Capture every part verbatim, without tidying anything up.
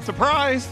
Surprise!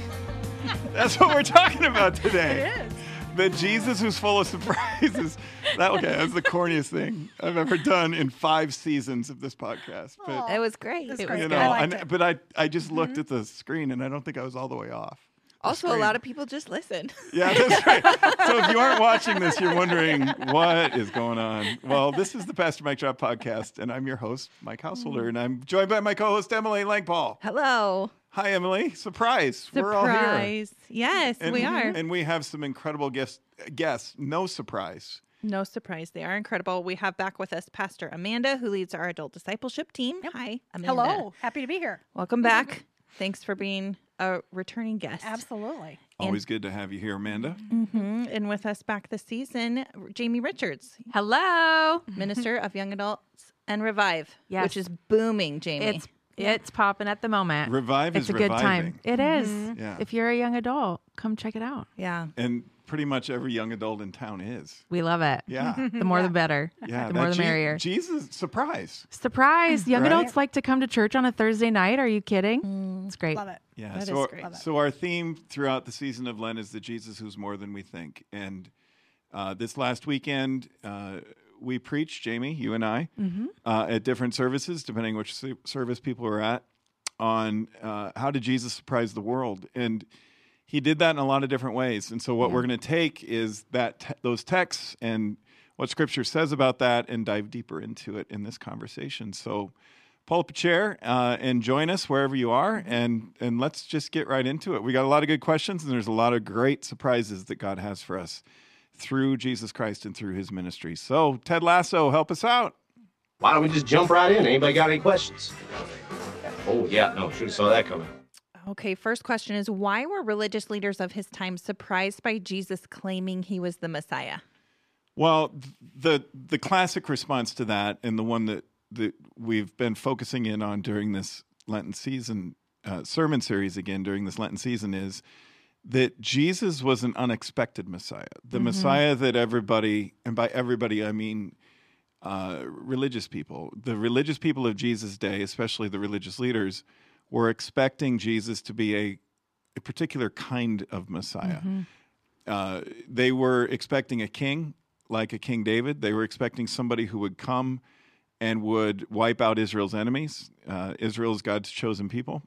That's what we're talking about today. It is. The Jesus who's full of surprises. That okay, that's the corniest thing I've ever done in five seasons of this podcast. But Aw. It was great. That's It great. was you good. know, I liked and- it. but I I just looked at the screen and I don't think I was all the way off. The Also, a screen. lot of people just listen. Yeah, that's right. So if you aren't watching this, you're wondering what is going on. Well, this is the Pastor Mike Drop podcast, and I'm your host, Mike Householder, and I'm joined by my co-host, Emily Langpaul. Hello. Hi, Emily. Surprise. We're all here. Surprise. Yes, And, we are. And we have some incredible guests. Guests. No surprise. No surprise. They are incredible. We have back with us Pastor Amanda, who leads our adult discipleship team. Hi, Amanda. Hello. Happy to be here. Welcome back. Thanks for being a returning guest. Absolutely. Always good to have you here, Amanda. hmm And with us back this season, Jamie Richards, Hello. Minister of Young Adults and Revive, Yes. which is booming, Jamie. It's it's popping at the moment. Revive it's is a good reviving. time. It is. Yeah. If you're a young adult, come check it out. yeah. And pretty much every young adult in town is. We love it. Yeah. The more the better. Yeah. The more that the Je- merrier. Jesus, surprise. Surprise. Young Right? adults like to come to church on a Thursday night. Are you kidding? It's great. Love it. Yeah. That so, is our, great. Love it. so our theme throughout the season of Lent is the Jesus who's more than we think. And uh, this last weekend, uh, we preached, Jamie, you and I, Mm-hmm. uh, at different services, depending which su- service people were at, on uh, how did Jesus surprise the world. And he did that in a lot of different ways. And so what Yeah. we're going to take is that te- those texts and what Scripture says about that and dive deeper into it in this conversation. So pull up a chair uh, and join us wherever you are, and and let's just get right into it. We got a lot of good questions, and there's a lot of great surprises that God has for us through Jesus Christ and through his ministry. So Ted Lasso, help us out. Why don't we just jump right in? Anybody got any questions? Oh, yeah, no, should have saw that coming. Okay, first question is why were religious leaders of his time surprised by Jesus claiming he was the Messiah? Well, th- the the classic response to that, and the one that, that we've been focusing in on during this Lenten season, uh, sermon series again during this Lenten season, is that Jesus was an unexpected Messiah. The Messiah that everybody, and by everybody I mean uh, religious people, the religious people of Jesus' day, especially the religious leaders, were expecting Jesus to be a, a particular kind of Messiah. Uh, they were expecting a king, like a King David. They were expecting somebody who would come and would wipe out Israel's enemies. Uh, Israel is God's chosen people.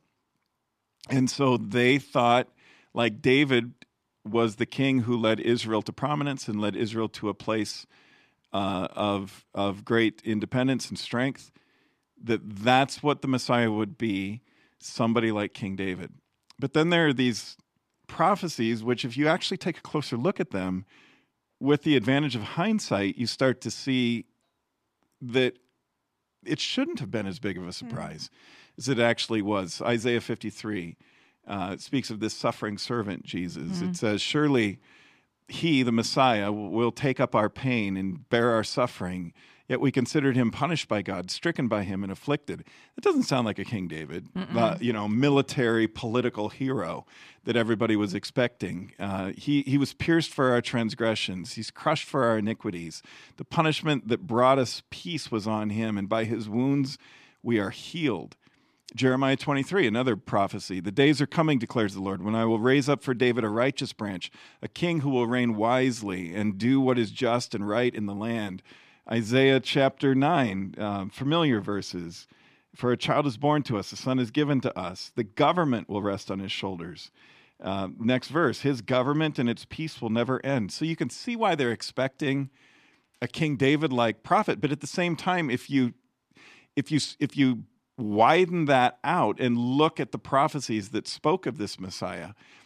And so they thought, like David was the king who led Israel to prominence and led Israel to a place uh, of, of great independence and strength, that that's what the Messiah would be, somebody like King David. But then there are these prophecies, which if you actually take a closer look at them, with the advantage of hindsight, you start to see that it shouldn't have been as big of a surprise mm. as it actually was. Isaiah fifty-three uh, speaks of this suffering servant, Jesus. Mm. It says, surely he, the Messiah, will take up our pain and bear our suffering. Yet we considered him punished by God, stricken by him, and afflicted. That doesn't sound like a King David, uh, you know, military, political hero that everybody was expecting. Uh, he, he was pierced for our transgressions. He's crushed for our iniquities. The punishment that brought us peace was on him, and by his wounds we are healed. Jeremiah twenty-three, another prophecy. The days are coming, declares the Lord, when I will raise up for David a righteous branch, a king who will reign wisely and do what is just and right in the land. Isaiah chapter nine, uh, familiar verses. For a child is born to us, a son is given to us. The government will rest on his shoulders. Uh, next verse, his government and its peace will never end. So you can see why they're expecting a King David-like prophet. But at the same time, if you, if you, if you widen that out and look at the prophecies that spoke of this Messiah,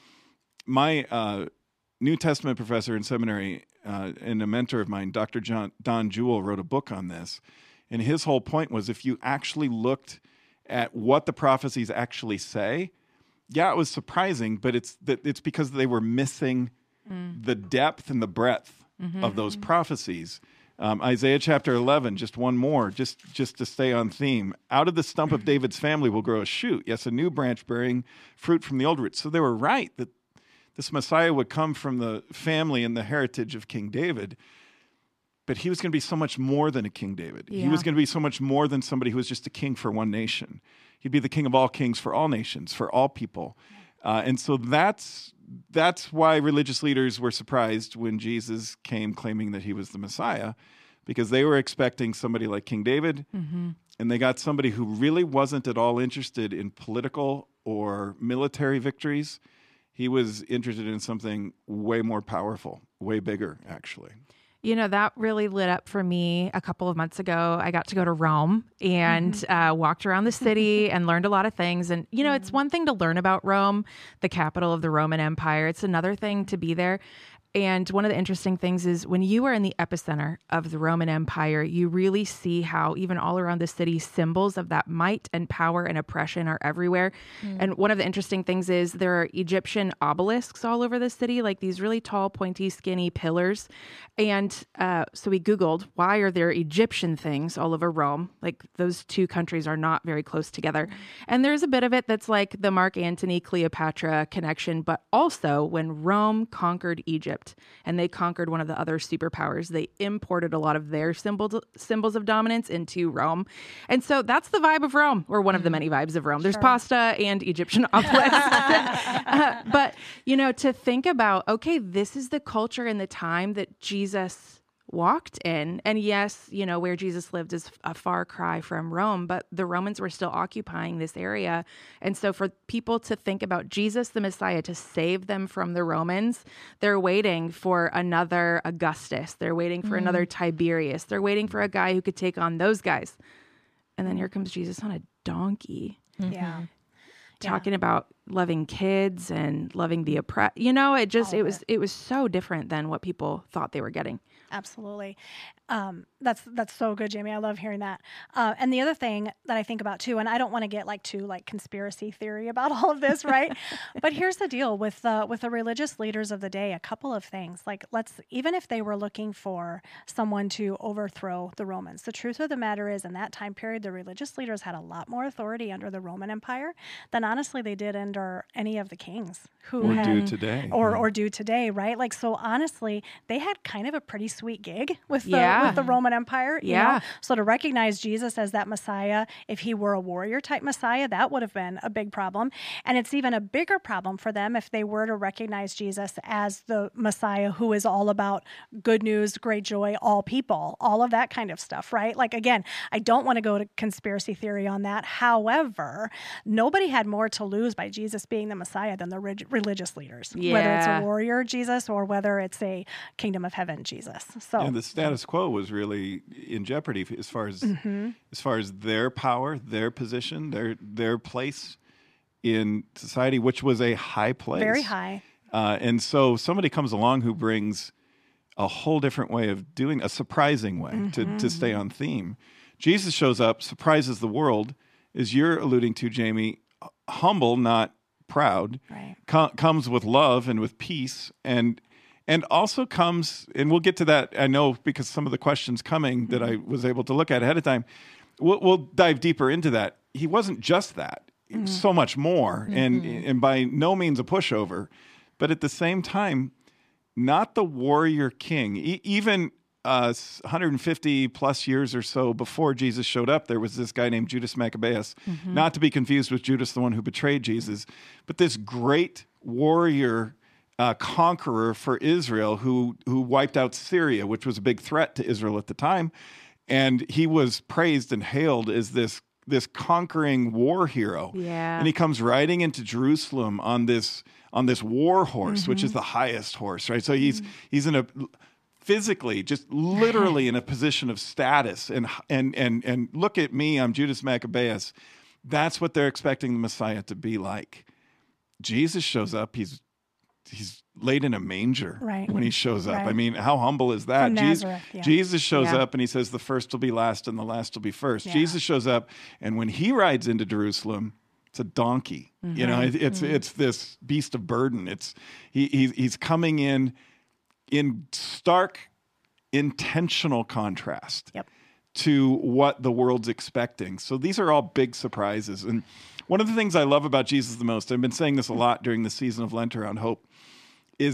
my uh, New Testament professor in seminary uh, and a mentor of mine, Doctor John, Don Jewell, wrote a book on this. And his whole point was if you actually looked at what the prophecies actually say, yeah, it was surprising, but it's that it's because they were missing mm. the depth and the breadth mm-hmm. of those prophecies. Um, Isaiah chapter eleven, just one more, just, just to stay on theme. Out of the stump of David's family will grow a shoot, yes, a new branch bearing fruit from the old root. So they were right that this Messiah would come from the family and the heritage of King David. but he was going to be so much more than a King David. Yeah. He was going to be so much more than somebody who was just a king for one nation. He'd be the king of all kings for all nations, for all people. Uh, and so that's that's why religious leaders were surprised when Jesus came claiming that he was the Messiah, because they were expecting somebody like King David, mm-hmm. and they got somebody who really wasn't at all interested in political or military victories. He was interested in something way more powerful, way bigger, actually. You know, that really lit up for me a couple of months ago. I got to go to Rome and mm-hmm. uh, walked around the city and learned a lot of things. And, you know, mm-hmm. it's one thing to learn about Rome, the capital of the Roman Empire. It's another thing to be there. And one of the interesting things is when you are in the epicenter of the Roman Empire, you really see how even all around the city, symbols of that might and power and oppression are everywhere. Mm. And one of the interesting things is there are Egyptian obelisks all over the city, like these really tall, pointy, skinny pillars. And uh, so we Googled, why are there Egyptian things all over Rome? Like those two countries are not very close together. And there's a bit of it that's like the Mark Antony, Cleopatra connection, but also when Rome conquered Egypt, and they conquered one of the other superpowers, they imported a lot of their symbols symbols of dominance into Rome. And so that's the vibe of Rome, or one of the many vibes of Rome. There's Sure. pasta and Egyptian obelisks. uh, but, you know, to think about, okay, this is the culture and the time that Jesus walked in. And yes, you know, where Jesus lived is a far cry from Rome, but the Romans were still occupying this area. And so for people to think about Jesus, the Messiah, to save them from the Romans, they're waiting for another Augustus. They're waiting for mm. another Tiberius. They're waiting for a guy who could take on those guys. And then here comes Jesus on a donkey. Mm-hmm. Yeah. Talking yeah. about loving kids and loving the oppressed. You know, it just, All it of was, it. it was so different than what people thought they were getting. Absolutely. Um, that's that's so good, Jamie. I love hearing that. Uh, and the other thing that I think about too, and I don't want to get like too like conspiracy theory about all of this, right? But here's the deal with uh, with the religious leaders of the day. A couple of things. Like let's even if they were looking for someone to overthrow the Romans, the truth of the matter is, in that time period, the religious leaders had a lot more authority under the Roman Empire than honestly they did under any of the kings who or had, do today, or yeah. or do today, right? Like so, honestly, they had kind of a pretty sweet gig with the Yeah. with the Roman Empire. You Yeah. know? So to recognize Jesus as that Messiah, if he were a warrior type Messiah, that would have been a big problem. And it's even a bigger problem for them if they were to recognize Jesus as the Messiah who is all about good news, great joy, all people, all of that kind of stuff, right? Like, again, I don't want to go to conspiracy theory on that. However, nobody had more to lose by Jesus being the Messiah than the rig- religious leaders, Yeah. whether it's a warrior Jesus or whether it's a kingdom of heaven Jesus. So And the status quo was really in jeopardy as far as mm-hmm. as far as their power, their position, their their place in society, which was a high place, very high. Uh, and so somebody comes along who brings a whole different way of doing, a surprising way mm-hmm. to to stay on theme. Jesus shows up, surprises the world, as you're alluding to, Jamie, humble, not proud, right. com- comes with love and with peace, and. And also comes, and we'll get to that, I know, because some of the questions coming that I was able to look at ahead of time, we'll, we'll dive deeper into that. He wasn't just that. He was so much more, mm-hmm. and, and by no means a pushover. But at the same time, not the warrior king. E- even uh, one hundred fifty plus years or so before Jesus showed up, there was this guy named Judas Maccabeus, mm-hmm. not to be confused with Judas, the one who betrayed Jesus, but this great warrior Uh, conqueror for Israel who who wiped out Syria, which was a big threat to Israel at the time, and he was praised and hailed as this this conquering war hero. Yeah. And he comes riding into Jerusalem on this on this war horse, mm-hmm. which is the highest horse, right? So he's mm-hmm. he's in a physically, just literally in a position of status, and and and and look at me, I'm Judas Maccabeus. That's what they're expecting the Messiah to be like. Jesus shows up. He's He's laid in a manger right. when he shows up. Right. I mean, how humble is that? From Jesus, Nazareth, yeah. Jesus shows Yeah. up and he says the first will be last and the last will be first. Yeah. Jesus shows up, and when he rides into Jerusalem, it's a donkey. Mm-hmm. You know, it, it's mm-hmm. it's this beast of burden. It's he, he he's coming in in stark, intentional contrast Yep. to what the world's expecting. So these are all big surprises. And one of the things I love about Jesus the most, I've been saying this a lot during the season of Lent around hope, is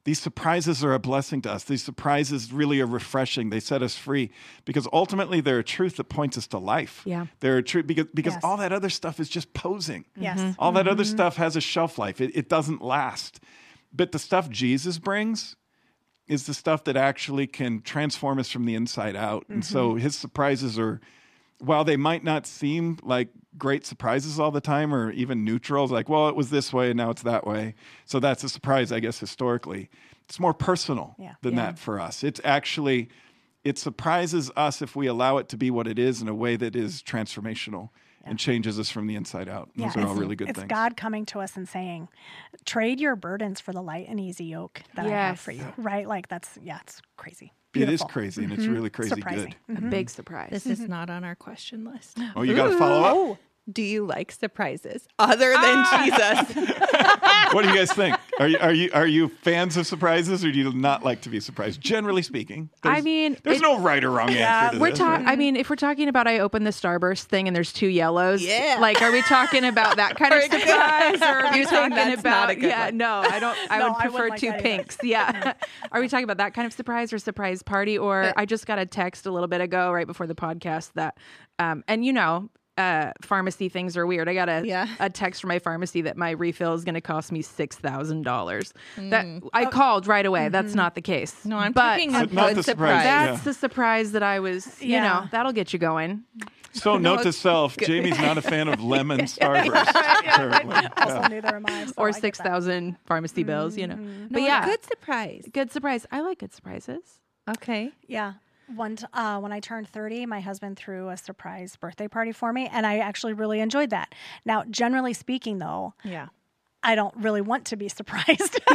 these surprises are a blessing to us. These surprises really are refreshing. They set us free because ultimately they're a truth that points us to life. Yeah. They're a truth because, because Yes. all that other stuff is just posing. Yes. All that other stuff has a shelf life. It, it doesn't last. But the stuff Jesus brings is the stuff that actually can transform us from the inside out. And so his surprises are, while they might not seem like great surprises all the time or even neutrals, like, well, it was this way and now it's that way. So that's a surprise, I guess, historically. It's more personal Yeah. than Yeah. that for us. It's actually, it surprises us if we allow it to be what it is in a way that is transformational and changes us from the inside out. Yeah, Those are all it's- really good it's things. God coming to us and saying, trade your burdens for the light and easy yoke that I have Yes. for you. Right? Like that's, yeah, it's crazy. It is Beautiful. crazy and it's really crazy Surprising. good. A big surprise. This is not on our question list. Oh, you got to follow up? Oh, Do you like surprises other than Jesus? What do you guys think? Are you are you are you fans of surprises, or do you not like to be surprised? Generally speaking, I There's- mean, there's it- no right or wrong answer to We're this. talking. I mean, if we're talking about, I opened the Starburst thing and there's two yellows. Yeah. Like, are we talking about that kind of Or- surprise, or are we You're saying talking that's about? not a good yeah, one. no, I don't. I No, would I prefer wouldn't like two that either. pinks. Yeah. Are we talking about that kind of surprise or surprise party? Or I just got a text a little bit ago, right before the podcast, that, um, and you know. Uh, pharmacy things are weird. I got a Yeah. a text from my pharmacy that my refill is going to cost me six thousand dollars. That I called right away. That's not the case. No, I'm but talking a But not good the surprise. surprise. Yeah. that's the surprise that I was. You Yeah. know, that'll get you going. So, note to self: Jamie's not a fan of lemon Starburst. Apparently. also neither am I. so Or I get six that. thousand pharmacy bills, you know. No, But a yeah, good surprise. good surprise. I like good surprises. Okay. Yeah. One t- uh, when I turned thirty, my husband threw a surprise birthday party for me, and I actually really enjoyed that. Now, generally speaking, though, Yeah. I don't really want to be surprised.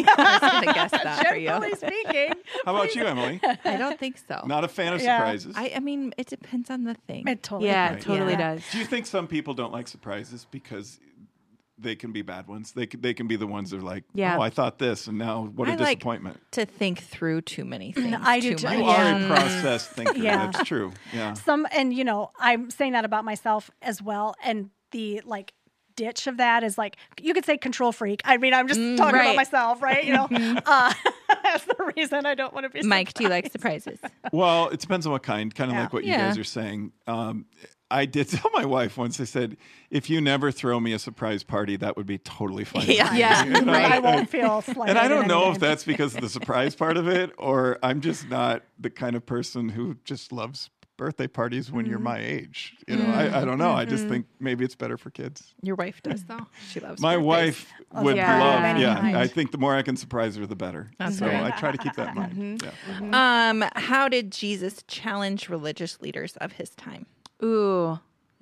I was gonna guess that for you. Generally speaking, How about you, Emily? I don't think so. Not a fan of Yeah. surprises. I, I mean, it depends on the thing. it totally Yeah, Right. it totally Yeah. does. Do you think some people don't like surprises because they can be bad ones? They can, they can be the ones that are like, Yeah. oh, I thought this, and now what a I like- disappointment. to think through too many things. I do too too. much. You Yeah. are a process thinker. Yeah. That's true. Yeah. some, and you know, I'm saying that about myself as well. And the like ditch of that is like you could say control freak. I mean, I'm just talking right. about myself, right? You know, uh, that's the reason I don't want to be. Mike, do you like surprised. surprises? Well, it depends on what kind, kind of Yeah. like what you Yeah. guys are saying. Um, I did tell my wife once, I said, if you never throw me a surprise party, that would be totally fine. with Yeah. me." Yeah, You know, right. I won't feel slighted. And I in don't any know way. if that's because of the surprise part of it, or I'm just not the kind of person who just loves birthday parties when you're my age. You know, I, I don't know. I just think maybe it's better for kids. Your wife does, though. She loves My birthdays. wife Oh, would yeah. love, Any yeah. kind. I think the more I can surprise her, the better. That's so right. I try to keep that in mind. Yeah. Um, how did Jesus challenge religious leaders of his time? Ooh,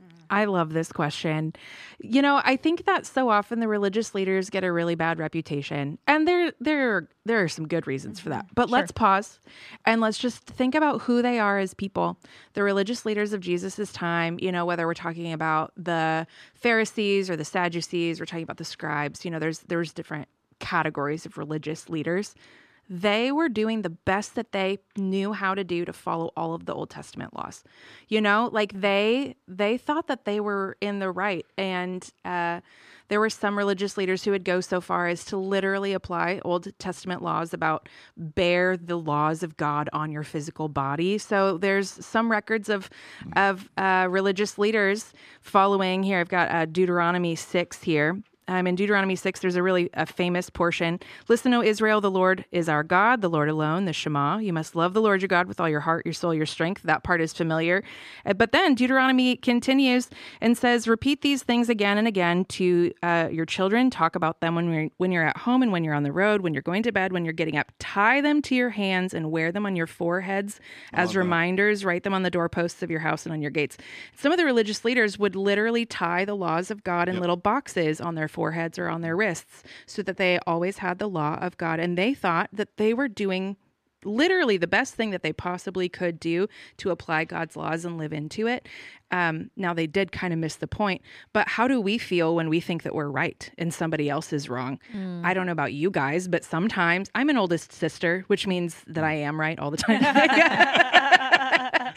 I love this question. You know, I think that so often the religious leaders get a really bad reputation, and there there there are some good reasons for that. But let's pause and let's just think about who they are as people. The religious leaders of Jesus's time, you know, whether we're talking about the Pharisees or the Sadducees, we're talking about the scribes, you know, there's there's different categories of religious leaders. They were doing the best that they knew how to do to follow all of the Old Testament laws. You know, like they they thought that they were in the right. And uh, there were some religious leaders who would go so far as to literally apply Old Testament laws about bear the laws of God on your physical body. So there's some records of of uh, religious leaders following here. I've got uh, Deuteronomy six here. Um, in Deuteronomy six, there's a really a famous portion. Listen, O Israel, the Lord is our God, the Lord alone, the Shema. You must love the Lord your God with all your heart, your soul, your strength. That part is familiar. Uh, but then Deuteronomy continues and says, repeat these things again and again to uh, your children. Talk about them when, we're, when you're at home and when you're on the road, when you're going to bed, when you're getting up. Tie them to your hands and wear them on your foreheads as reminders. Write them on the doorposts of your house and on your gates. Some of the religious leaders would literally tie the laws of God in Yep. little boxes on their foreheads or on their wrists so that they always had the law of God. And they thought that they were doing literally the best thing that they possibly could do to apply God's laws and live into it. Um, now, they did kind of miss the point, but how do we feel when we think that we're right and somebody else is wrong? Mm. I don't know about you guys, but sometimes I'm an oldest sister, which means that I am right all the time.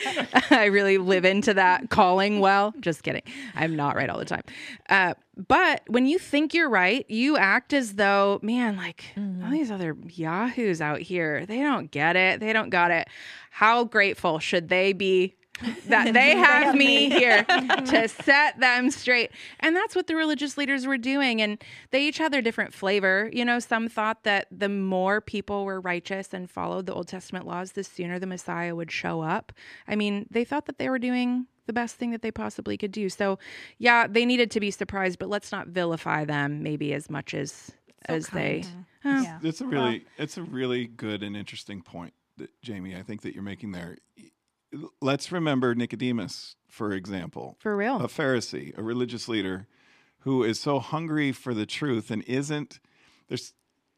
I really live into that calling well. Just kidding. I'm not right all the time. Uh, but when you think you're right, you act as though, man, like mm. all these other yahoos out here, they don't get it. They don't got it. How grateful should they be that they have me here to set them straight? And that's what the religious leaders were doing. And they each had their different flavor. You know, some thought that the more people were righteous and followed the Old Testament laws, the sooner the Messiah would show up. I mean, they thought that they were doing the best thing that they possibly could do. So yeah, they needed to be surprised, but let's not vilify them maybe as much as, so as kind. they, uh, Yeah. It's a really, it's a really good and interesting point that, Jamie, I think that you're making there. Let's remember Nicodemus, for example. For real. A Pharisee, a religious leader who is so hungry for the truth and isn't, there's,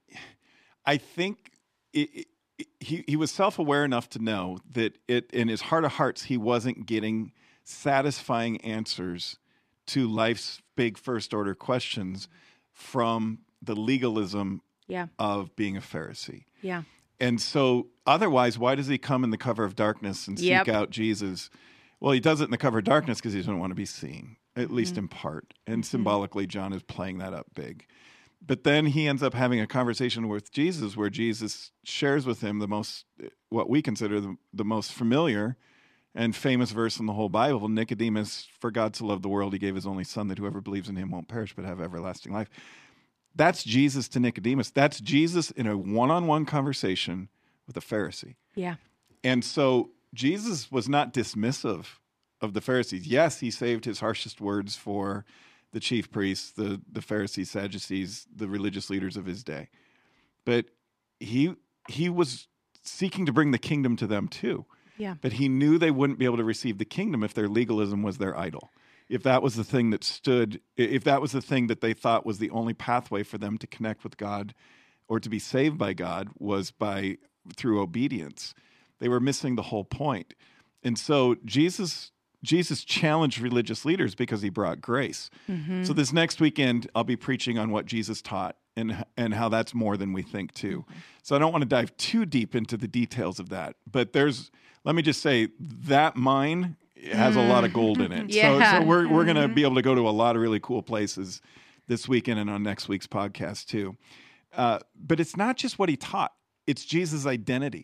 I think it, it, he, he was self-aware enough to know that it, in his heart of hearts, he wasn't getting satisfying answers to life's big first order questions from the legalism yeah. of being a Pharisee. Yeah. And so otherwise, why does he come in the cover of darkness and seek Yep. out Jesus? Well, he does it in the cover of darkness because he doesn't want to be seen, at mm-hmm. least in part. And mm-hmm. symbolically, John is playing that up big. But then he ends up having a conversation with Jesus where Jesus shares with him the most, what we consider the, the most familiar and famous verse in the whole Bible. Nicodemus, for God so loved the world, he gave his only son that whoever believes in him won't perish but have everlasting life. That's Jesus to Nicodemus. That's Jesus in a one-on-one conversation with a Pharisee. Yeah. And so Jesus was not dismissive of the Pharisees. Yes, he saved his harshest words for the chief priests, the, the Pharisees, Sadducees, the religious leaders of his day. But he he was seeking to bring the kingdom to them too. Yeah. But he knew they wouldn't be able to receive the kingdom if their legalism was their idol. If that was the thing that stood, if that was the thing that they thought was the only pathway for them to connect with God or to be saved by God was by through obedience, they were missing the whole point. And so Jesus Jesus challenged religious leaders because he brought grace. Mm-hmm. So this next weekend, I'll be preaching on what Jesus taught and and how that's more than we think too. Mm-hmm. So I don't want to dive too deep into the details of that, but there's, let me just say that mine has a lot of gold in it. Yeah. So, so we're we're going to be able to go to a lot of really cool places this weekend and on next week's podcast too. Uh, but it's not just what he taught. It's Jesus' identity.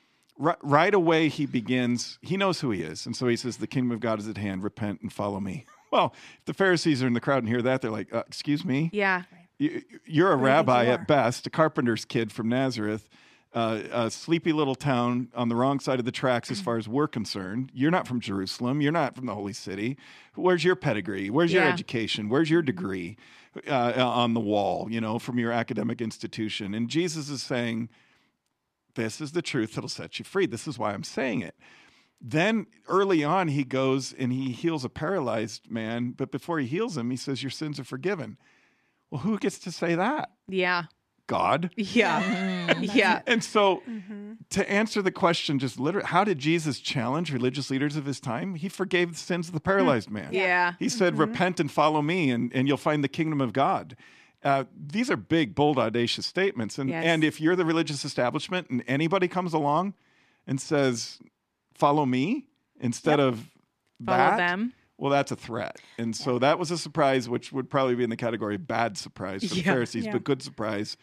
R- right away he begins, he knows who he is. And so he says, the kingdom of God is at hand, repent and follow me. Well, if the Pharisees are in the crowd and hear that, they're like, uh, excuse me? Yeah. You, you're a Who do you think rabbi you at are? best, a carpenter's kid from Nazareth. Uh, a sleepy little town on the wrong side of the tracks as far as we're concerned. You're not from Jerusalem. You're not from the holy city. Where's your pedigree? Where's your Yeah. education? Where's your degree uh, on the wall, you know, from your academic institution? And Jesus is saying, this is the truth that'll set you free. This is why I'm saying it. Then early on, he goes and he heals a paralyzed man. But before he heals him, he says, your sins are forgiven. Well, who gets to say that? Yeah. God. Yeah. Yeah. And so Mm-hmm. to answer the question, just literally, how did Jesus challenge religious leaders of his time? He forgave the sins of the paralyzed man. Yeah. He said, repent and follow me, and, and you'll find the kingdom of God. Uh, these are big, bold, audacious statements. And, Yes. and if you're the religious establishment and anybody comes along and says, follow me instead Yep. of Follow that, them. well, that's a threat. And so that was a surprise, which would probably be in the category of bad surprise for the Yeah. Pharisees, Yeah. but good surprise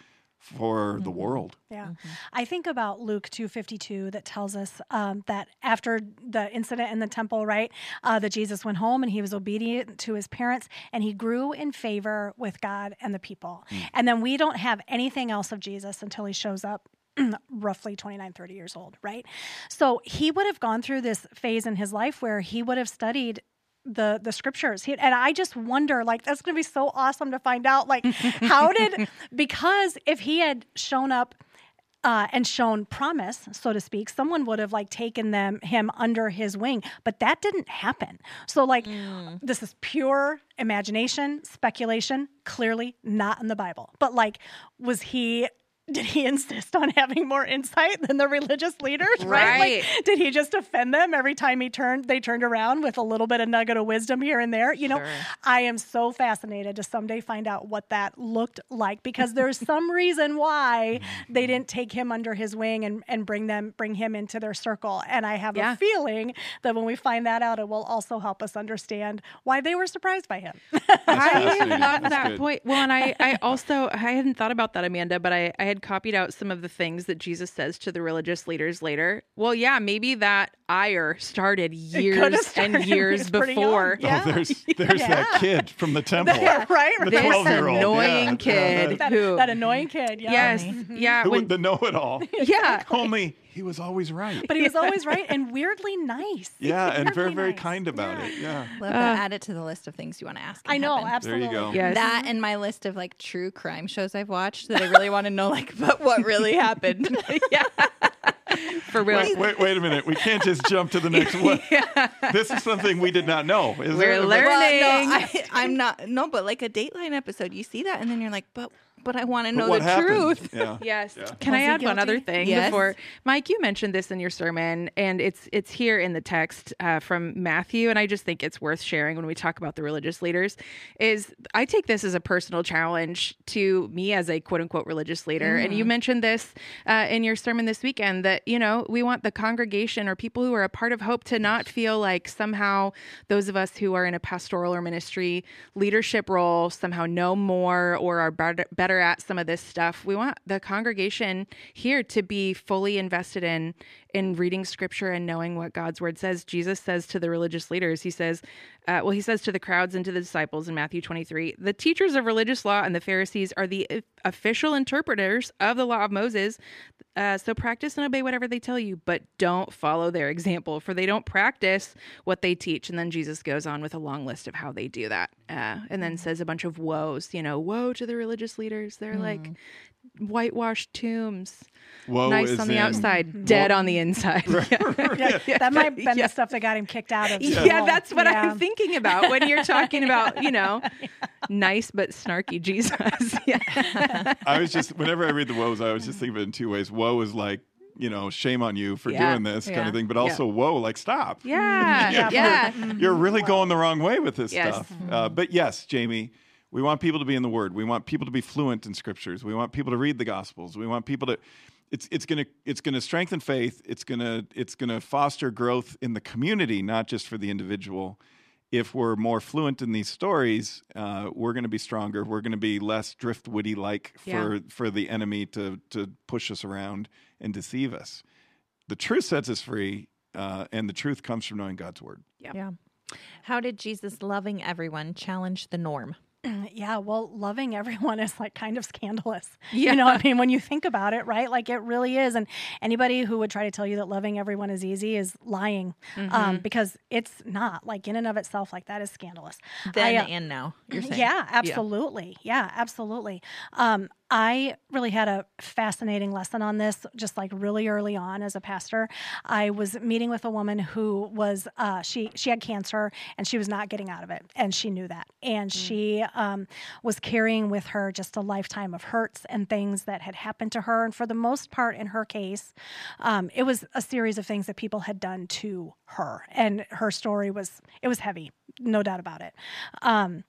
for the world. Yeah. I think about Luke two fifty-two that tells us um, that after the incident in the temple, right, uh, that Jesus went home and he was obedient to his parents and he grew in favor with God and the people. And then we don't have anything else of Jesus until he shows up roughly twenty-nine, thirty years old, right? So he would have gone through this phase in his life where he would have studied the the scriptures. He, and I just wonder, like, that's going to be so awesome to find out, like, how did, because if he had shown up uh, and shown promise, so to speak, someone would have, like, taken them him under his wing. But that didn't happen. So, like, mm. this is pure imagination, speculation, clearly not in the Bible. But, like, was he did he insist on having more insight than the religious leaders? Right? Right. Like, did he just offend them every time he turned? They turned around with a little bit of nugget of wisdom here and there. You know, Sure. I am so fascinated to someday find out what that looked like, because there's some reason why they didn't take him under his wing and, and bring them bring him into their circle. And I have Yeah. a feeling that when we find that out, it will also help us understand why they were surprised by him. I fascinating. love That's that good. point. Well, and I, I also, I hadn't thought about that, Amanda, but I, I had copied out some of the things that Jesus says to the religious leaders later. Well, yeah, maybe that ire started years started and when he years was pretty before. young. Yeah. Oh, there's there's that kid from the temple. Yeah, right, The right. This twelve-year-old. annoying yeah, kid. Yeah, that, Who- that annoying kid. Yeah. Yes, yeah, Who, when, the know-it-all. yeah. Only he was always right. But he was always right and weirdly nice. Yeah, and very, Weirdly very nice. kind about Yeah. it. Yeah. Love that. Add it to the list of things you want to ask. in I know, heaven. absolutely. There you go. Yes. That and my list of like true crime shows I've watched that I really want to know, like, but what really happened? Yeah. For real. Wait, wait, wait a minute. We can't just jump to the next one. This is something we did not know. Is We're it? learning. Well, no, I, I'm not. No, but like a Dateline episode, you see that, and then you're like, but but I want to But know what the happened? truth. Yeah. Yes. Yeah. Can Was I he add one guilty? other thing Yes. before Mike? You mentioned this in your sermon, and it's it's here in the text uh, from Matthew, and I just think it's worth sharing when we talk about the religious leaders. Is I take this as a personal challenge to me as a quote unquote religious leader, and you mentioned this uh, in your sermon this weekend that you know we want the congregation or people who are a part of Hope to not feel like somehow those of us who are in a pastoral or ministry leadership role somehow know more or are better, better at some of this stuff. We want the congregation here to be fully invested in in reading scripture and knowing what God's word says. Jesus says to the religious leaders, he says, uh, well, he says to the crowds and to the disciples in Matthew twenty-three, the teachers of religious law and the Pharisees are the official interpreters of the law of Moses. Uh, so practice and obey whatever they tell you, but don't follow their example, for they don't practice what they teach. And then Jesus goes on with a long list of how they do that, uh, and then says a bunch of woes. You know, woe to the religious leaders. They're like whitewashed tombs, Woe nice is on the in- outside, dead on the inside. Yeah, that might have been Yeah. the stuff that got him kicked out of Yeah, school. that's what Yeah. I'm thinking about when you're talking about, you know, nice but snarky Jesus. Yeah. I was just, whenever I read the woes, I was just thinking of it in two ways. Woe is like, you know, shame on you for Yeah. doing this kind Yeah. of thing, but also woe, like stop. Yeah. Yeah. Yeah. You're really going the wrong way with this Yes. stuff. Uh, but yes, Jamie, we want people to be in the Word. We want people to be fluent in Scriptures. We want people to read the Gospels. We want people to. It's it's gonna it's gonna strengthen faith. It's gonna it's gonna foster growth in the community, not just for the individual. If we're more fluent in these stories, uh, we're going to be stronger. We're going to be less driftwoody like for Yeah. for the enemy to to push us around and deceive us. The truth sets us free, uh, and the truth comes from knowing God's word. Yeah. How did Jesus loving everyone challenge the norm? Yeah, well, loving everyone is like kind of scandalous. Yeah. You know, I mean, when you think about it, right? Like it really is. And anybody who would try to tell you that loving everyone is easy is lying, um, because it's not. Like in and of itself, like that is scandalous. Then I, uh, and now, you're saying. Yeah, absolutely. Yeah, absolutely. Um, I really had a fascinating lesson on this just like really early on as a pastor. I was meeting with a woman who was, uh, she, she had cancer and she was not getting out of it. And she knew that. And she um, was carrying with her just a lifetime of hurts and things that had happened to her. And for the most part in her case, um, it was a series of things that people had done to her. And her story was, it was heavy, no doubt about it. Um,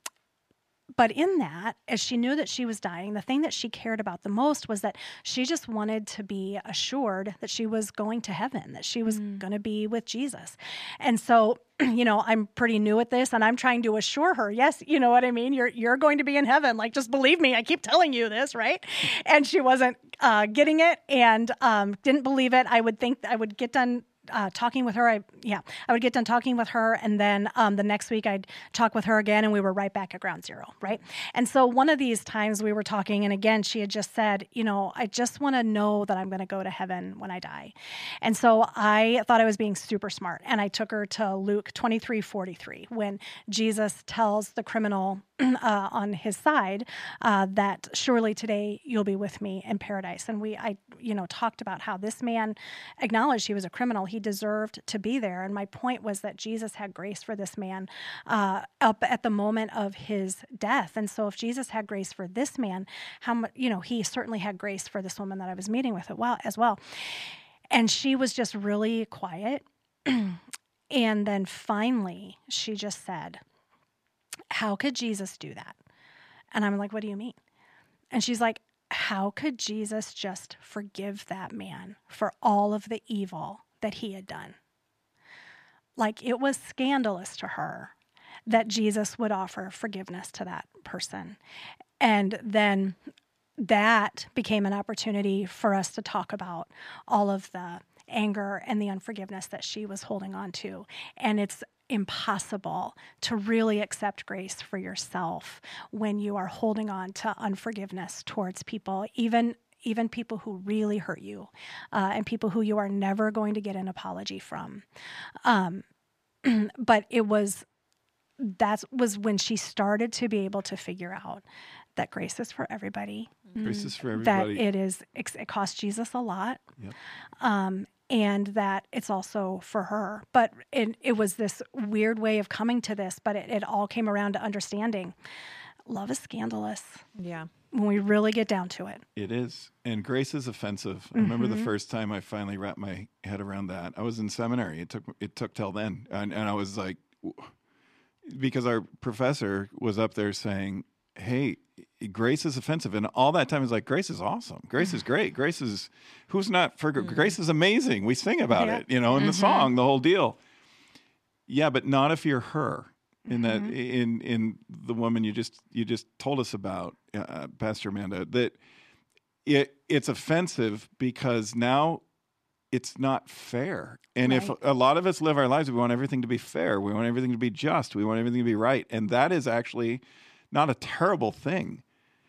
But in that, as she knew that she was dying, the thing that she cared about the most was that she just wanted to be assured that she was going to heaven, that she was going to be with Jesus. And so, you know, I'm pretty new at this and I'm trying to assure her, yes, you know what I mean? You're you're going to be in heaven. Like, just believe me. I keep telling you this, right? And she wasn't uh, getting it and um, didn't believe it. I would think I would get done Uh, talking with her, I yeah, I would get done talking with her, and then um, the next week I'd talk with her again, and we were right back at ground zero, right? And so one of these times we were talking, and again she had just said, you know, I just want to know that I'm going to go to heaven when I die, and so I thought I was being super smart, and I took her to Luke twenty-three forty-three when Jesus tells the criminal uh, on his side, uh, that surely today you'll be with me in paradise. And we, I, you know, talked about how this man acknowledged he was a criminal. He deserved to be there. And my point was that Jesus had grace for this man uh, up at the moment of his death. And so if Jesus had grace for this man, how much, you know, he certainly had grace for this woman that I was meeting with as well. And she was just really quiet. And then finally she just said, how could Jesus do that? And I'm like, what do you mean? And she's like, how could Jesus just forgive that man for all of the evil that he had done? Like, it was scandalous to her that Jesus would offer forgiveness to that person. And then that became an opportunity for us to talk about all of the anger and the unforgiveness that she was holding on to. And it's impossible to really accept grace for yourself when you are holding on to unforgiveness towards people, even even people who really hurt you, uh, and people who you are never going to get an apology from. Um, but it was that was when she started to be able to figure out that grace is for everybody. Grace is for everybody. That it is it cost Jesus a lot. Yep. Um, and that it's also for her. But it, it was this weird way of coming to this, but it, it all came around to understanding love is scandalous. Yeah. When we really get down to it. It is. And grace is offensive. I remember the first time I finally wrapped my head around that. I was in seminary. It took it took till then. And, and I was like, because our professor was up there saying, hey, grace is offensive. And all that time is like, grace is awesome. Grace is great. Grace is, who's not for, mm-hmm. grace is amazing. We sing about yeah. it, you know, in mm-hmm. the song, the whole deal. Yeah, but not if you're her. In that, mm-hmm. in in the woman you just you just told us about, uh, Pastor Amanda, that it it's offensive because now it's not fair. And right. if a lot of us live our lives, we want everything to be fair. We want everything to be just. We want everything to be right. And that is actually not a terrible thing,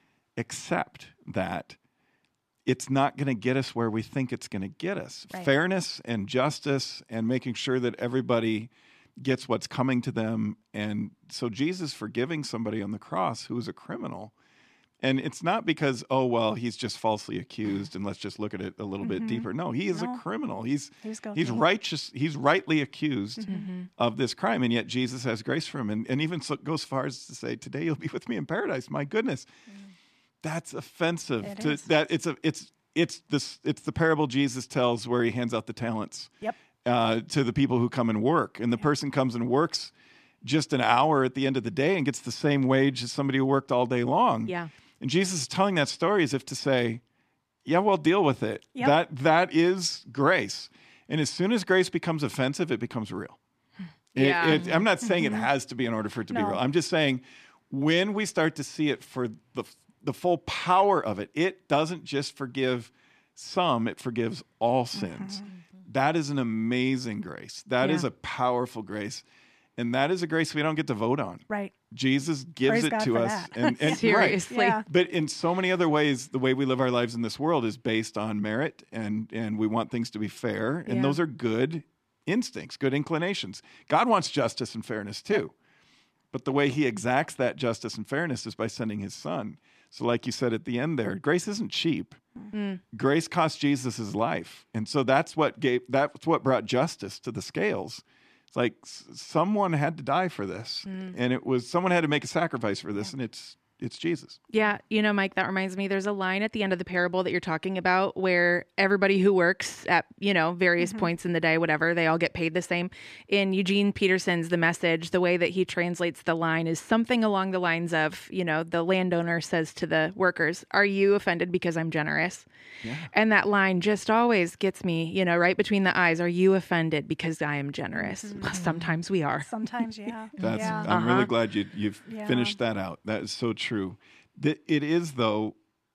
except that it's not going to get us where we think it's going to get us. Right. Fairness and justice and making sure that everybody gets what's coming to them. And so Jesus forgiving somebody on the cross who is a criminal. And it's not because, oh, well, he's just falsely accused and let's just look at it a little mm-hmm. bit deeper. No, he is no. a criminal. He's he's, he's righteous. He's rightly accused mm-hmm. of this crime. And yet Jesus has grace for him. And, and even so goes far as to say, today you'll be with me in paradise. My goodness. Mm. That's offensive. It to is. That it's a it's it's this it's the parable Jesus tells where he hands out the talents. Yep. Uh, to the people who come and work. And the yeah. person comes and works just an hour at the end of the day and gets the same wage as somebody who worked all day long. Yeah. And Jesus is telling that story as if to say, yeah, well, deal with it. Yep. That That is grace. And as soon as grace becomes offensive, it becomes real. Yeah. It, it, I'm not saying it has to be in order for it to no. be real. I'm just saying when we start to see it for the the full power of it, it doesn't just forgive some, it forgives all sins. Mm-hmm. That is an amazing grace. That yeah. is a powerful grace. And that is a grace we don't get to vote on. Right. Jesus gives Praise it God to for us. that. And, and Seriously. Right. Yeah. But in so many other ways, the way we live our lives in this world is based on merit, and, and we want things to be fair. And Yeah. those are good instincts, good inclinations. God wants justice and fairness too. But the way he exacts that justice and fairness is by sending his son. So like you said at the end there, grace isn't cheap. Mm. Grace cost Jesus his life. And so that's what gave, that's what brought justice to the scales. It's like s- someone had to die for this. Mm. And it was, someone had to make a sacrifice for this. Yeah. And it's, it's Jesus. Yeah. You know, Mike, that reminds me, there's a line at the end of the parable that you're talking about where everybody who works at, you know, various mm-hmm. points in the day, whatever, they all get paid the same. In Eugene Peterson's The Message, the way that he translates the line is something along the lines of, you know, the landowner says to the workers, are you offended because I'm generous? Yeah. And that line just always gets me, you know, right between the eyes. Are you offended because I am generous? Mm-hmm. Sometimes we are. Sometimes, yeah. That's, yeah. I'm Uh-huh. really glad you, you've Yeah. finished that out. That is so true. The- It is, though,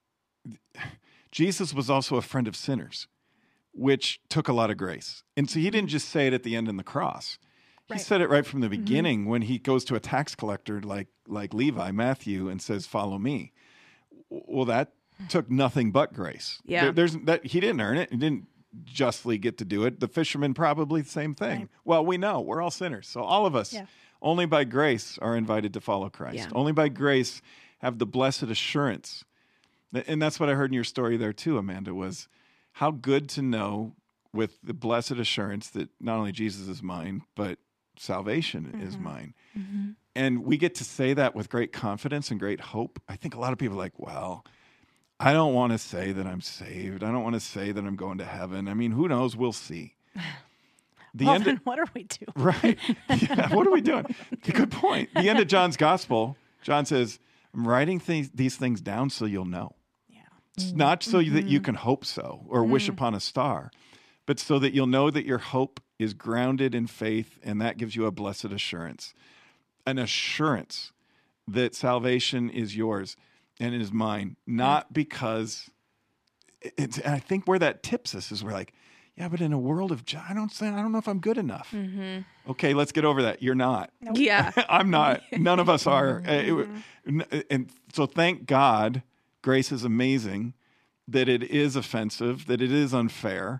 Jesus was also a friend of sinners, which took a lot of grace. And so he didn't just say it at the end in the cross. He Right. said it right from the beginning mm-hmm. when he goes to a tax collector like like Levi, Matthew, and says, follow me. Well, that took nothing but grace. Yeah. There, there's that he didn't earn it. He didn't justly get to do it. The fishermen probably the same thing. Right. Well, we know we're all sinners. So all of us, Yeah. only by grace are invited to follow Christ. Yeah. Only by grace have the blessed assurance. And that's what I heard in your story there too, Amanda, was how good to know with the blessed assurance that not only Jesus is mine, but salvation mm-hmm. is mine. Mm-hmm. And we get to say that with great confidence and great hope. I think a lot of people are like, well, I don't want to say that I'm saved. I don't want to say that I'm going to heaven. I mean, who knows? We'll see. The well, end then of, what are we doing? Right. Yeah, what are we doing? Good point. The end of John's gospel, John says, I'm writing th- these things down so you'll know. Yeah. It's not so mm-hmm. that you can hope so or mm-hmm. wish upon a star, but so that you'll know that your hope is grounded in faith, and that gives you a blessed assurance, an assurance that salvation is yours and it is mine, not because it's, and I think where that tips us is we're like, yeah, but in a world of, I don't say, I don't know if I'm good enough. Mm-hmm. Okay, let's get over that. You're not. Nope. Yeah. I'm not. None of us are. Mm-hmm. It, and so thank God, grace is amazing, that it is offensive, that it is unfair.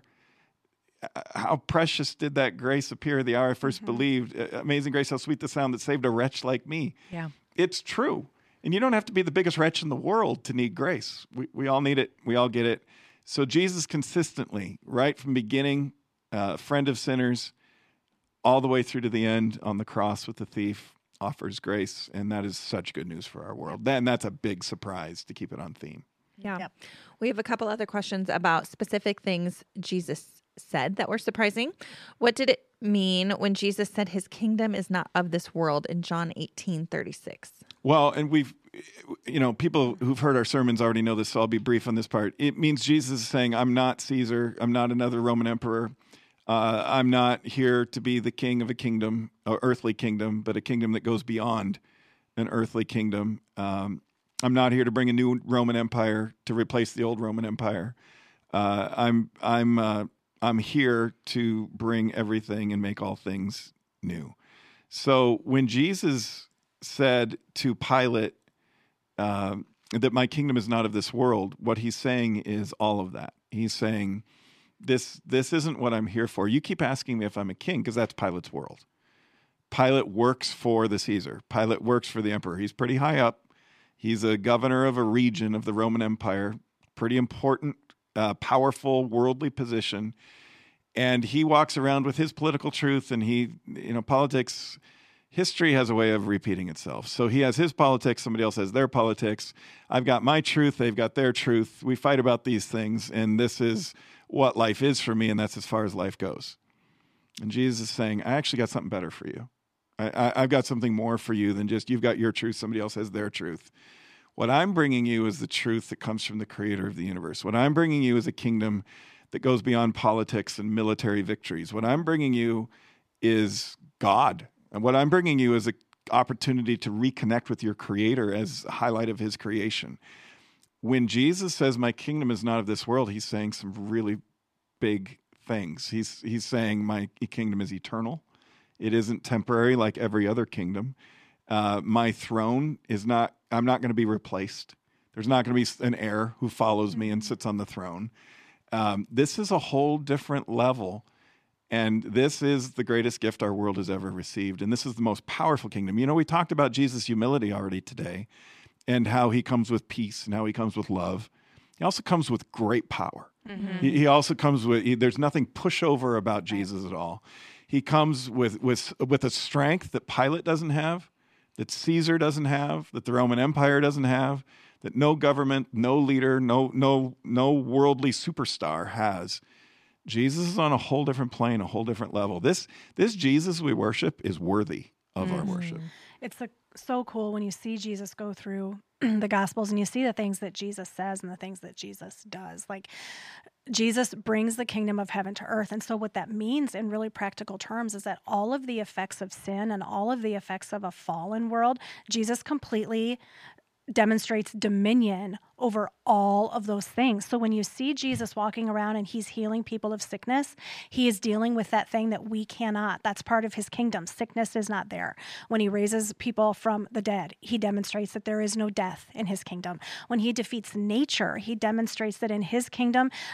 How precious did that grace appear the hour I first mm-hmm. believed. Amazing grace, how sweet the sound that saved a wretch like me. Yeah. It's true. And you don't have to be the biggest wretch in the world to need grace. We we all need it. We all get it. So Jesus consistently, right from beginning, uh, friend of sinners, all the way through to the end on the cross with the thief, offers grace. And that is such good news for our world. That, and that's a big surprise to keep it on theme. Yeah. Yep. We have a couple other questions about specific things Jesus said that were surprising. What did it mean when Jesus said his kingdom is not of this world in John eighteen thirty-six? Well, and we've, you know, people who've heard our sermons already know this, so I'll be brief on this part. It means Jesus is saying, I'm not Caesar. I'm not another Roman emperor. Uh, I'm not here to be the king of a kingdom, an earthly kingdom, but a kingdom that goes beyond an earthly kingdom. Um, I'm not here to bring a new Roman Empire to replace the old Roman Empire. Uh, I'm I'm uh, I'm here to bring everything and make all things new. So when Jesus said to Pilate uh, that my kingdom is not of this world, what he's saying is all of that. He's saying, this this isn't what I'm here for. You keep asking me if I'm a king, because that's Pilate's world. Pilate works for the Caesar. Pilate works for the emperor. He's pretty high up. He's a governor of a region of the Roman Empire, pretty important, uh, powerful, worldly position. And he walks around with his political truth, and he, you know, politics, history has a way of repeating itself. So he has his politics, somebody else has their politics. I've got my truth, they've got their truth. We fight about these things, and this is what life is for me, and that's as far as life goes. And Jesus is saying, I actually got something better for you. I, I, I've got something more for you than just you've got your truth, somebody else has their truth. What I'm bringing you is the truth that comes from the creator of the universe. What I'm bringing you is a kingdom that goes beyond politics and military victories. What I'm bringing you is God. And what I'm bringing you is an opportunity to reconnect with your creator as a highlight of his creation. When Jesus says, my kingdom is not of this world, he's saying some really big things. He's he's saying my kingdom is eternal. It isn't temporary like every other kingdom. Uh, my throne is not, I'm not going to be replaced. There's not going to be an heir who follows me and sits on the throne. Um, this is a whole different level. And this is the greatest gift our world has ever received. And this is the most powerful kingdom. You know, we talked about Jesus' humility already today and how he comes with peace and how he comes with love. He also comes with great power. Mm-hmm. He, he also comes with, he, there's nothing pushover about Jesus at all. He comes with, with, with a strength that Pilate doesn't have, that Caesar doesn't have, that the Roman Empire doesn't have, that no government, no leader, no, no, no worldly superstar has. Jesus is on a whole different plane, a whole different level. This this Jesus we worship is worthy of mm-hmm. our worship. It's a, so cool when you see Jesus go through the Gospels and you see the things that Jesus says and the things that Jesus does. Like, Jesus brings the kingdom of heaven to earth. And so what that means in really practical terms is that all of the effects of sin and all of the effects of a fallen world, Jesus completely demonstrates dominion over all of those things. So when you see Jesus walking around and he's healing people of sickness, he is dealing with that thing that we cannot. That's part of his kingdom. Sickness is not there. When he raises people from the dead, he demonstrates that there is no death in his kingdom. When he defeats nature, he demonstrates that in his kingdom,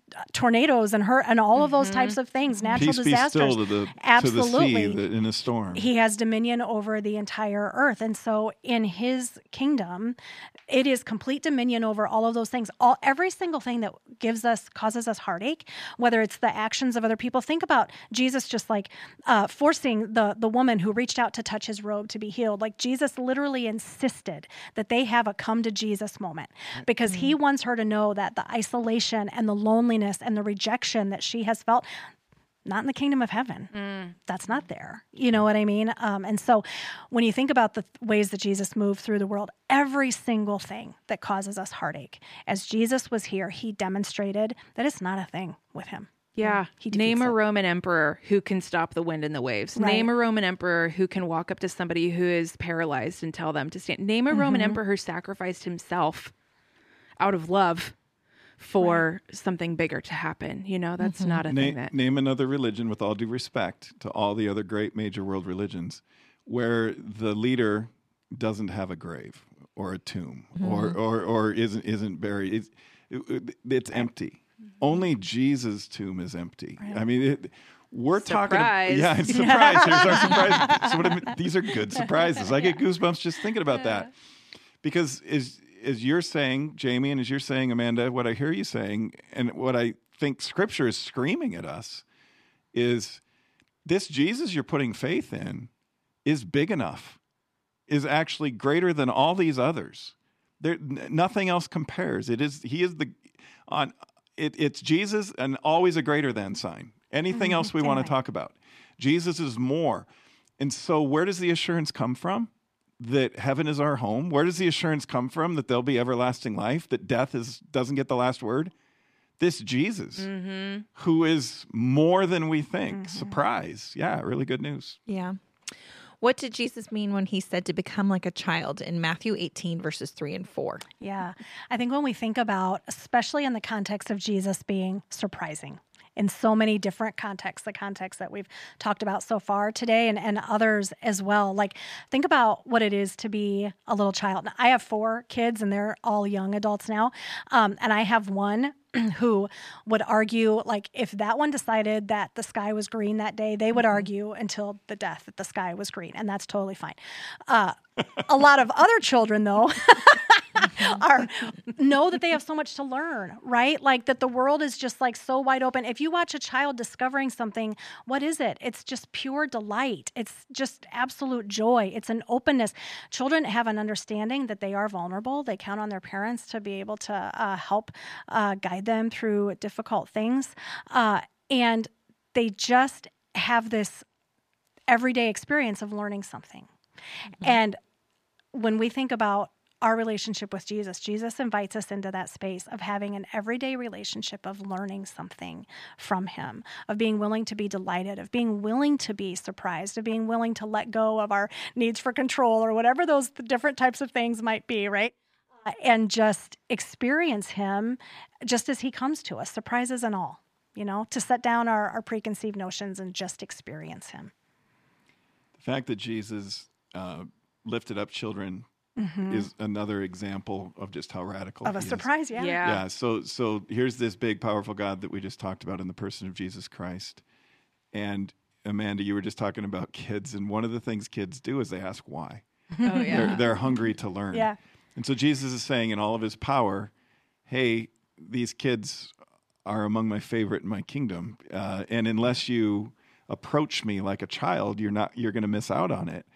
tornadoes and hurt and all of those types of things, natural Peace disasters. be still to the, Absolutely. to the sea that in a storm. He has dominion over the entire earth. And so in his kingdom, it is complete dominion over all of those things. All every single thing that gives us, causes us heartache, whether it's the actions of other people. Think about Jesus just like uh, forcing the, the woman who reached out to touch his robe to be healed. Like Jesus literally insisted that they have a come to Jesus moment because mm-hmm. he wants her to know that the isolation and the loneliness and the rejection that she has felt, not in the kingdom of heaven. Mm. That's not there. You know what I mean? Um, and so when you think about the th- ways that Jesus moved through the world, every single thing that causes us heartache, as Jesus was here, he demonstrated that it's not a thing with him. Yeah. He Name a it. Roman emperor who can stop the wind and the waves. Right. Name a Roman emperor who can walk up to somebody who is paralyzed and tell them to stand. Name a mm-hmm. Roman emperor who sacrificed himself out of love for right. something bigger to happen. You know, that's mm-hmm. not a Na- thing that... Name another religion, with all due respect to all the other great major world religions, where the leader doesn't have a grave or a tomb mm-hmm. or, or, or isn't, isn't buried. It's, it, it's empty. Mm-hmm. Only Jesus' tomb is empty. Right. I mean, it, we're surprise. talking about... Yeah, it's surprise. Here's our surprise. So what I mean, these are good surprises. I get goosebumps just thinking about that. Because is... as you're saying, Jamie, and as you're saying, Amanda, what I hear you saying, and what I think Scripture is screaming at us, is this Jesus you're putting faith in is big enough, is actually greater than all these others. There, n- nothing else compares. It is He is the on. It, it's Jesus and always a greater than sign. Anything mm-hmm. else we want to talk about, Jesus is more. And so, where does the assurance come from? That heaven is our home. Where does the assurance come from that there'll be everlasting life, that death is doesn't get the last word? This Jesus, mm-hmm. who is more than we think. Mm-hmm. Surprise. Yeah, really good news. Yeah. What did Jesus mean when he said to become like a child in Matthew eighteen, verses three and four? Yeah. I think when we think about, especially in the context of Jesus being surprising, in so many different contexts, the context that we've talked about so far today and, and others as well. Like, think about what it is to be a little child. Now, I have four kids and they're all young adults now. Um, and I have one who would argue, like, if that one decided that the sky was green that day, they would argue until the death that the sky was green. And that's totally fine. Uh, a lot of other children, though, are know that they have so much to learn, right? Like that the world is just like so wide open. If you watch a child discovering something, what is it? It's just pure delight. It's just absolute joy. It's an openness. Children have an understanding that they are vulnerable. They count on their parents to be able to uh, help uh, guide them through difficult things. Uh, and they just have this everyday experience of learning something. Mm-hmm. And when we think about our relationship with Jesus, Jesus invites us into that space of having an everyday relationship of learning something from him, of being willing to be delighted, of being willing to be surprised, of being willing to let go of our needs for control or whatever those different types of things might be, right? Uh, and just experience him just as he comes to us, surprises and all, you know, to set down our, our preconceived notions and just experience him. The fact that Jesus uh, lifted up children Mm-hmm. is another example of just how radical of a he surprise, is. yeah. yeah. Yeah. So, so here's this big, powerful God that we just talked about in the person of Jesus Christ. And Amanda, you were just talking about kids, and one of the things kids do is they ask why. Oh yeah. They're, they're hungry to learn. Yeah. And so Jesus is saying, in all of his power, "Hey, these kids are among my favorite in my kingdom, uh, and unless you approach me like a child, you're not. You're going to miss out on it."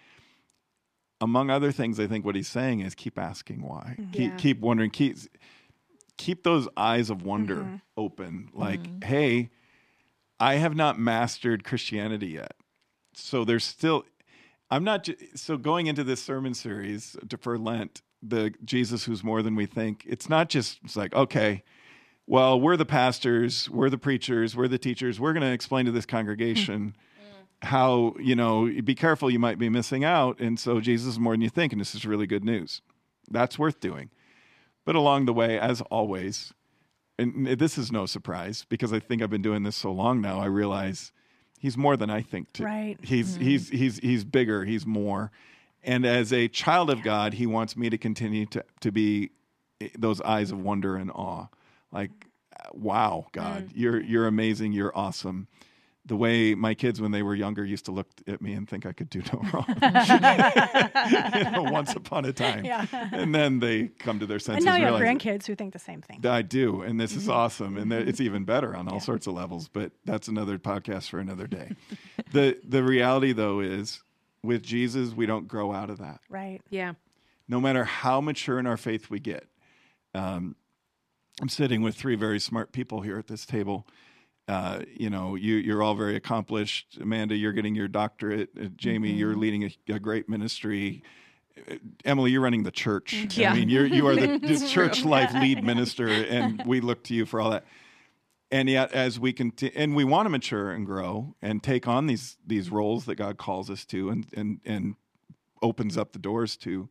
Among other things, I think what he's saying is keep asking why. Yeah. Keep keep wondering. Keep keep those eyes of wonder mm-hmm. open. Like, mm-hmm. hey, I have not mastered Christianity yet. So there's still, I'm not, ju- so going into this sermon series to, for Lent, the Jesus who's more than we think, it's not just, it's like, okay, well, we're the pastors, we're the preachers, we're the teachers, we're going to explain to this congregation how, you know, be careful, you might be missing out. And so Jesus is more than you think, and this is really good news. That's worth doing. But along the way, as always, and this is no surprise because I think I've been doing this so long now, I realize he's more than I think too. Right. He's, mm-hmm. he's, he's, he's bigger, he's more. And as a child of God, he wants me to continue to, to be those eyes of wonder and awe. Like, wow, God, you're you're amazing, you're awesome. The way my kids, when they were younger, used to look at me and think I could do no wrong. You know, once upon a time. Yeah. And then they come to their senses. And now you have realize grandkids who think the same thing. I do, and this is awesome, and it's even better on all sorts of levels. But that's another podcast for another day. the The reality, though, is with Jesus, we don't grow out of that. Right. Yeah. No matter how mature in our faith we get. Um, I'm sitting with three very smart people here at this table. Uh, you know, you, you're all very accomplished. Amanda, you're getting your doctorate. Uh, Jamie, mm-hmm. you're leading a, a great ministry. Uh, Emily, you're running the church. Yeah. I mean, you're, you are the, the church life lead minister, and we look to you for all that. And yet, as we continue, and we want to mature and grow and take on these these roles that God calls us to, and and and opens up the doors to,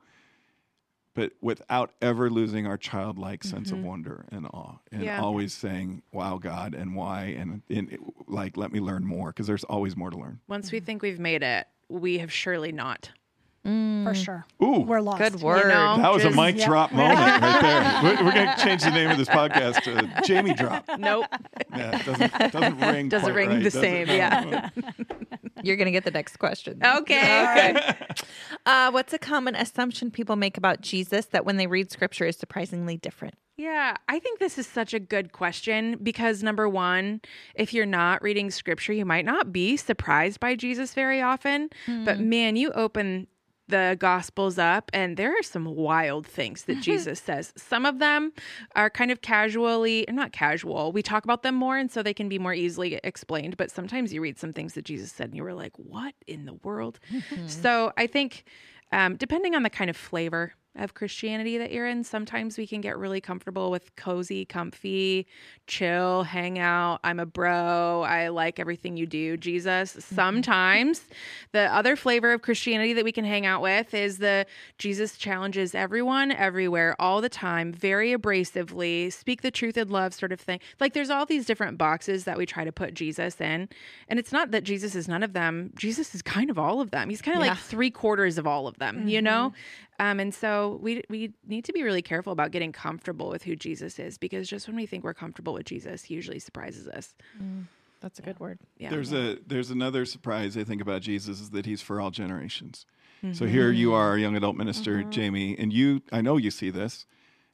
but without ever losing our childlike sense mm-hmm. of wonder and awe, and yeah. always saying, "Wow, God," and why, and, and like, let me learn more, because there's always more to learn. Once we think we've made it, we have surely not. Mm. For sure. Ooh, we're lost. Good word. You know, that was a just- mic Yep. drop moment right there. We're, we're going to change the name of this podcast to Jamie Drop. Nope. Yeah, it doesn't, it doesn't ring. Doesn't quite ring right, the does it? same, No. yeah. You're going to get the next question. Okay. Okay. Uh, what's a common assumption people make about Jesus that when they read scripture is surprisingly different? Yeah, I think this is such a good question because number one, if you're not reading scripture, you might not be surprised by Jesus very often. Mm. But man, you open the Gospels up and there are some wild things that Jesus says. Some of them are kind of casually, not casual. We talk about them more and so they can be more easily explained. But sometimes you read some things that Jesus said and you were like, what in the world? Mm-hmm. So I think um, depending on the kind of flavor of Christianity that you're in, sometimes we can get really comfortable with cozy, comfy, chill, hang out. I'm a bro. I like everything you do, Jesus. Mm-hmm. Sometimes the other flavor of Christianity that we can hang out with is the Jesus challenges everyone, everywhere, all the time, very abrasively, speak the truth in love sort of thing. Like there's all these different boxes that we try to put Jesus in. And it's not that Jesus is none of them. Jesus is kind of all of them. He's kind of Yeah. like three quarters of all of them, mm-hmm. you know? Um, and so we we need to be really careful about getting comfortable with who Jesus is, because just when we think we're comfortable with Jesus, he usually surprises us. Mm, that's a good word. Yeah. There's a there's another surprise I think about Jesus is that he's for all generations. Mm-hmm. So here you are, a young adult minister, mm-hmm. Jamie, and you I know you see this.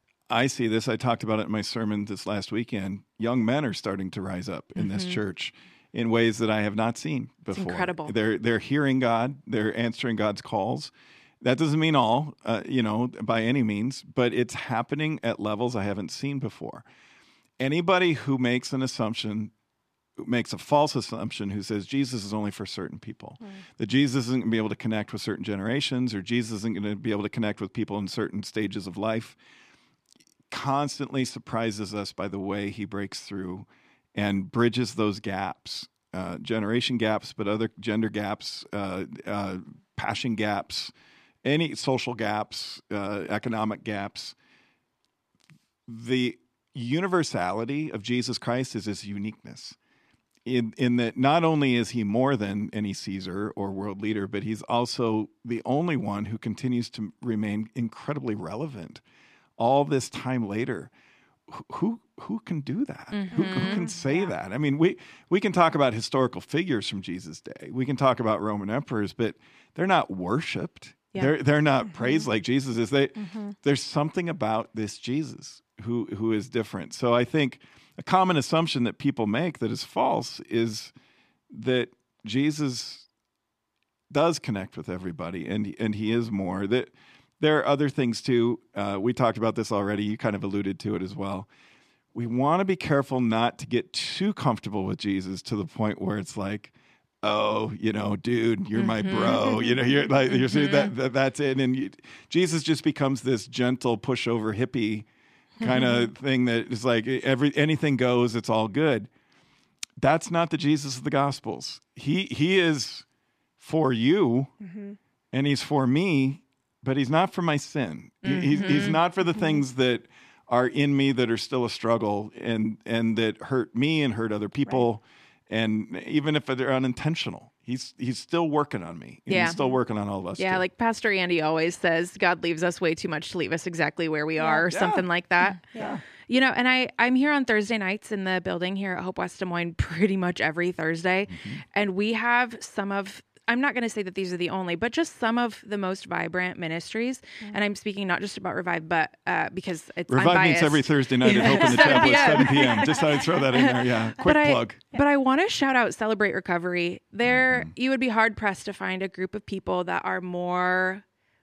I see this. I talked about it in my sermon this last weekend. Young men are starting to rise up in mm-hmm. this church in ways that I have not seen before. It's incredible. They're they're hearing God. They're answering God's calls. That doesn't mean all, uh, you know, by any means, but it's happening at levels I haven't seen before. Anybody who makes an assumption, makes a false assumption, who says Jesus is only for certain people, mm. that Jesus isn't going to be able to connect with certain generations, or Jesus isn't going to be able to connect with people in certain stages of life, constantly surprises us by the way he breaks through and bridges those gaps, uh, generation gaps, but other gender gaps, uh, uh, passion gaps, any social gaps, uh, economic gaps. The universality of Jesus Christ is his uniqueness in, in that not only is he more than any Caesar or world leader, but he's also the only one who continues to remain incredibly relevant all this time later. Who who can do that? Mm-hmm. Who, who can say yeah. that? I mean, we, we can talk about historical figures from Jesus' day. We can talk about Roman emperors, but they're not worshipped. Yeah. They're they're not mm-hmm. praised like Jesus is. They mm-hmm. There's something about this Jesus who who is different. So I think a common assumption that people make that is false is that Jesus does connect with everybody, and and he is more. That there are other things too. Uh, we talked about this already. You kind of alluded to it as well. We want to be careful not to get too comfortable with Jesus to the point where it's like, oh, you know, dude, you're my bro. You know, you're like, you're saying that, that that's it. And you, Jesus just becomes this gentle pushover hippie kind of thing that is like every anything goes, it's all good. That's not the Jesus of the Gospels. He he is for you, mm-hmm. and he's for me, but he's not for my sin. Mm-hmm. He's he's not for the mm-hmm. things that are in me that are still a struggle and and that hurt me and hurt other people. Right. And even if they're unintentional, he's he's still working on me. And yeah. He's still working on all of us. Yeah, too. like Pastor Andy always says, God leaves us way too much to leave us exactly where we are, yeah. or yeah. something like that. Yeah. You know, and I, I'm here on Thursday nights in the building here at Hope West Des Moines pretty much every Thursday. Mm-hmm. And we have some of, I'm not going to say that these are the only, but just some of the most vibrant ministries. Mm-hmm. And I'm speaking not just about Revive, but uh, because it's Revive unbiased. meets every Thursday night at Hope in the Chapel at seven p.m. Just thought I'd throw that in there. Yeah, quick but plug. I, but I want to shout out Celebrate Recovery. There, mm-hmm. you would be hard pressed to find a group of people that are more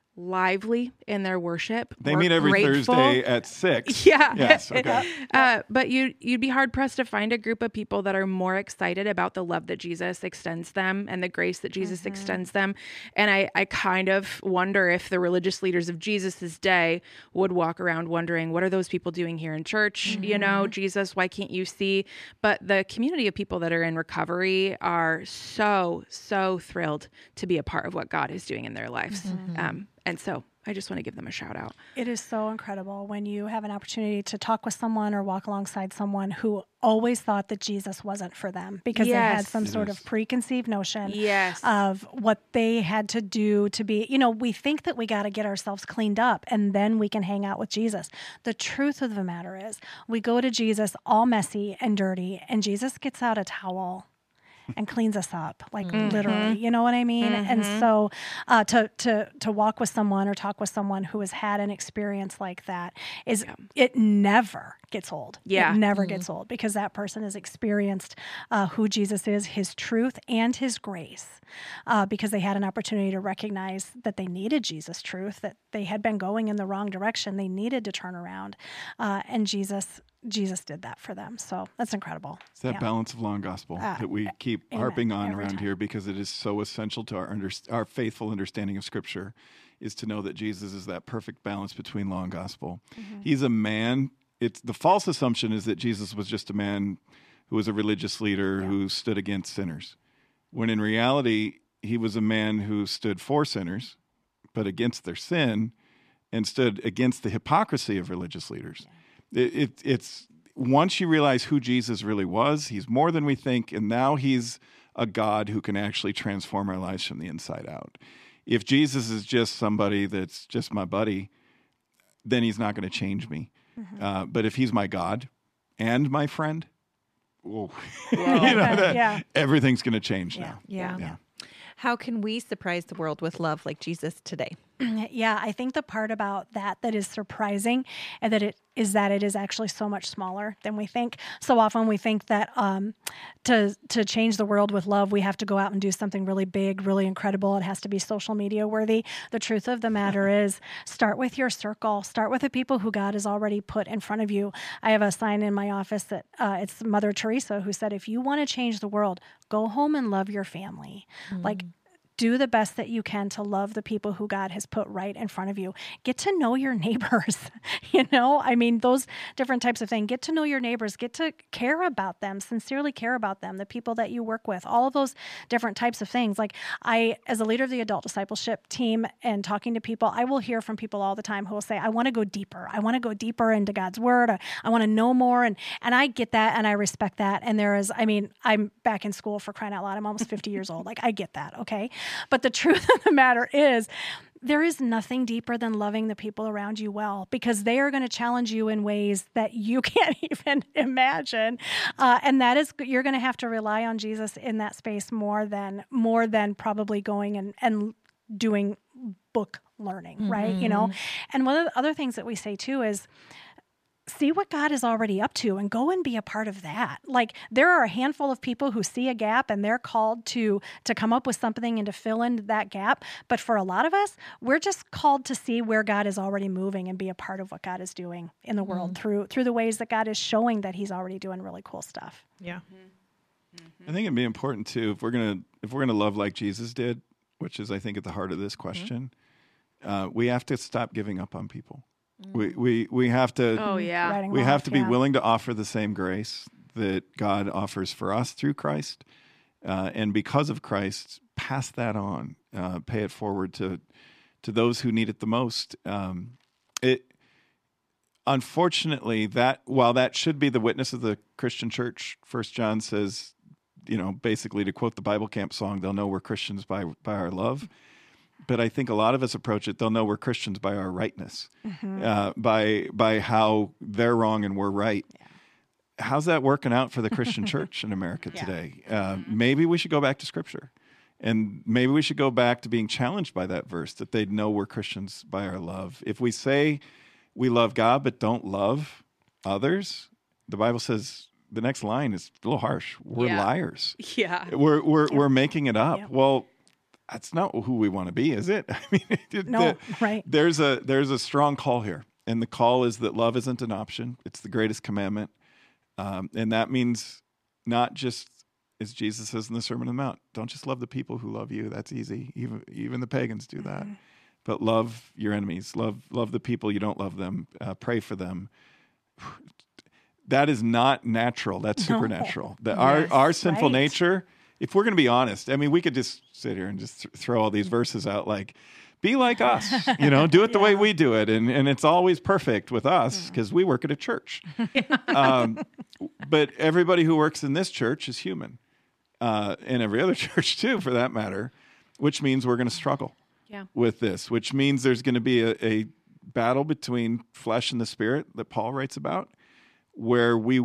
lively in their worship. They meet every grateful. Thursday at six. Yeah. Yes. Okay. uh, but you you'd be hard pressed to find a group of people that are more excited about the love that Jesus extends them and the grace that Jesus mm-hmm. extends them. And I, I kind of wonder if the religious leaders of Jesus's day would walk around wondering, what are those people doing here in church? Mm-hmm. You know, Jesus, why can't you see? But the community of people that are in recovery are so, so thrilled to be a part of what God is doing in their lives. Mm-hmm. Um, And so I just want to give them a shout out. It is so incredible when you have an opportunity to talk with someone or walk alongside someone who always thought that Jesus wasn't for them because yes. they had some It sort is. of preconceived notion yes. of what they had to do to be, you know, we think that we got to get ourselves cleaned up and then we can hang out with Jesus. The truth of the matter is we go to Jesus all messy and dirty and Jesus gets out a towel and cleans us up, like mm-hmm. literally, you know what I mean? Mm-hmm. And so uh, to to to walk with someone or talk with someone who has had an experience like that is, yeah. it never gets old. Yeah. It never mm-hmm. gets old because that person has experienced uh, who Jesus is, his truth and his grace, uh, because they had an opportunity to recognize that they needed Jesus' truth, that they had been going in the wrong direction. They needed to turn around. Uh, and Jesus Jesus did that for them. So that's incredible. It's that yeah. balance of law and gospel Uh, that we keep amen. harping on Every around time. here because it is so essential to our under, our faithful understanding of Scripture is to know that Jesus is that perfect balance between law and gospel. Mm-hmm. He's a man. It's the false assumption is that Jesus was just a man who was a religious leader yeah. who stood against sinners, when in reality, he was a man who stood for sinners, but against their sin and stood against the hypocrisy of religious leaders. Yeah. It, it, it's once you realize who Jesus really was, he's more than we think, and now he's a God who can actually transform our lives from the inside out. If Jesus is just somebody that's just my buddy, then he's not going to change me. Mm-hmm. Uh, but if he's my God and my friend, whoa, you know, that, yeah. everything's going to change Yeah. now. Yeah. Yeah. How can we surprise the world with love like Jesus today? Yeah, I think the part about that that is surprising and that it is that it is actually so much smaller than we think. So often we think that um, to to change the world with love, we have to go out and do something really big, really incredible. It has to be social media worthy. The truth of the matter is start with your circle. Start with the people who God has already put in front of you. I have a sign in my office that uh, it's Mother Teresa who said, if you want to change the world, go home and love your family. Mm. Like, do the best that you can to love the people who God has put right in front of you. Get to know your neighbors, you know? I mean, those different types of things. Get to know your neighbors. Get to care about them, sincerely care about them, the people that you work with, all of those different types of things. Like I, as a leader of the adult discipleship team and talking to people, I will hear from people all the time who will say, I want to go deeper. I want to go deeper into God's word. I, I want to know more. And, and I get that and I respect that. And there is, I mean, I'm back in school for crying out loud. I'm almost fifty years old. Like I get that. Okay. But the truth of the matter is, there is nothing deeper than loving the people around you well, because they are going to challenge you in ways that you can't even imagine. Uh, and that is, you're going to have to rely on Jesus in that space more than, more than probably going and, and doing book learning, mm-hmm. right? You know? And one of the other things that we say too is, see what God is already up to and go and be a part of that. Like there are a handful of people who see a gap and they're called to to come up with something and to fill in that gap. But for a lot of us, we're just called to see where God is already moving and be a part of what God is doing in the mm-hmm. world through through the ways that God is showing that he's already doing really cool stuff. Yeah. I think it'd be important too, if we're gonna if we're gonna love like Jesus did, which is I think at the heart of this question, mm-hmm. uh, we have to stop giving up on people. We, we we have to oh yeah Writing we off, have to be yeah. willing to offer the same grace that God offers for us through Christ, uh, and because of Christ, pass that on, uh, pay it forward to to those who need it the most. Um, it unfortunately that while that should be the witness of the Christian church, First John says, you know, basically to quote the Bible Camp song, they'll know we're Christians by by our love. but I think a lot of us approach it. They'll know we're Christians by our rightness, Mm-hmm. uh, by by how they're wrong and we're right. How's that working out for the Christian church in America Yeah. today? Uh, maybe we should go back to Scripture, and maybe we should go back to being challenged by that verse that they'd know we're Christians by our love. If we say we love God but don't love others, the Bible says the next line is a little harsh. We're Yeah. liars. Yeah. We're we're we're making it up. Yep. Well, that's not who we want to be, is it? I mean, it- No, the- right. There's a there's a strong call here, and the call is that love isn't an option. It's the greatest commandment, um, and that means not just as Jesus says in the Sermon on the Mount. Don't just love the people who love you. That's easy. Even even the pagans do that. But love your enemies. Love love the people you don't love them. Uh, pray for them. That is not natural. That's No. supernatural. The, our Yes, our sinful right. nature. If we're going to be honest, I mean, we could just sit here and just th- throw all these verses out, like, be like us, you know, do it the way Yeah. we do it, and and it's always perfect with us because we work at a church. um, but everybody who works in this church is human, uh, and every other church too, for that matter. Which means we're going to struggle Yeah. with this. Which means there's going to be a, a battle between flesh and the spirit that Paul writes about, where we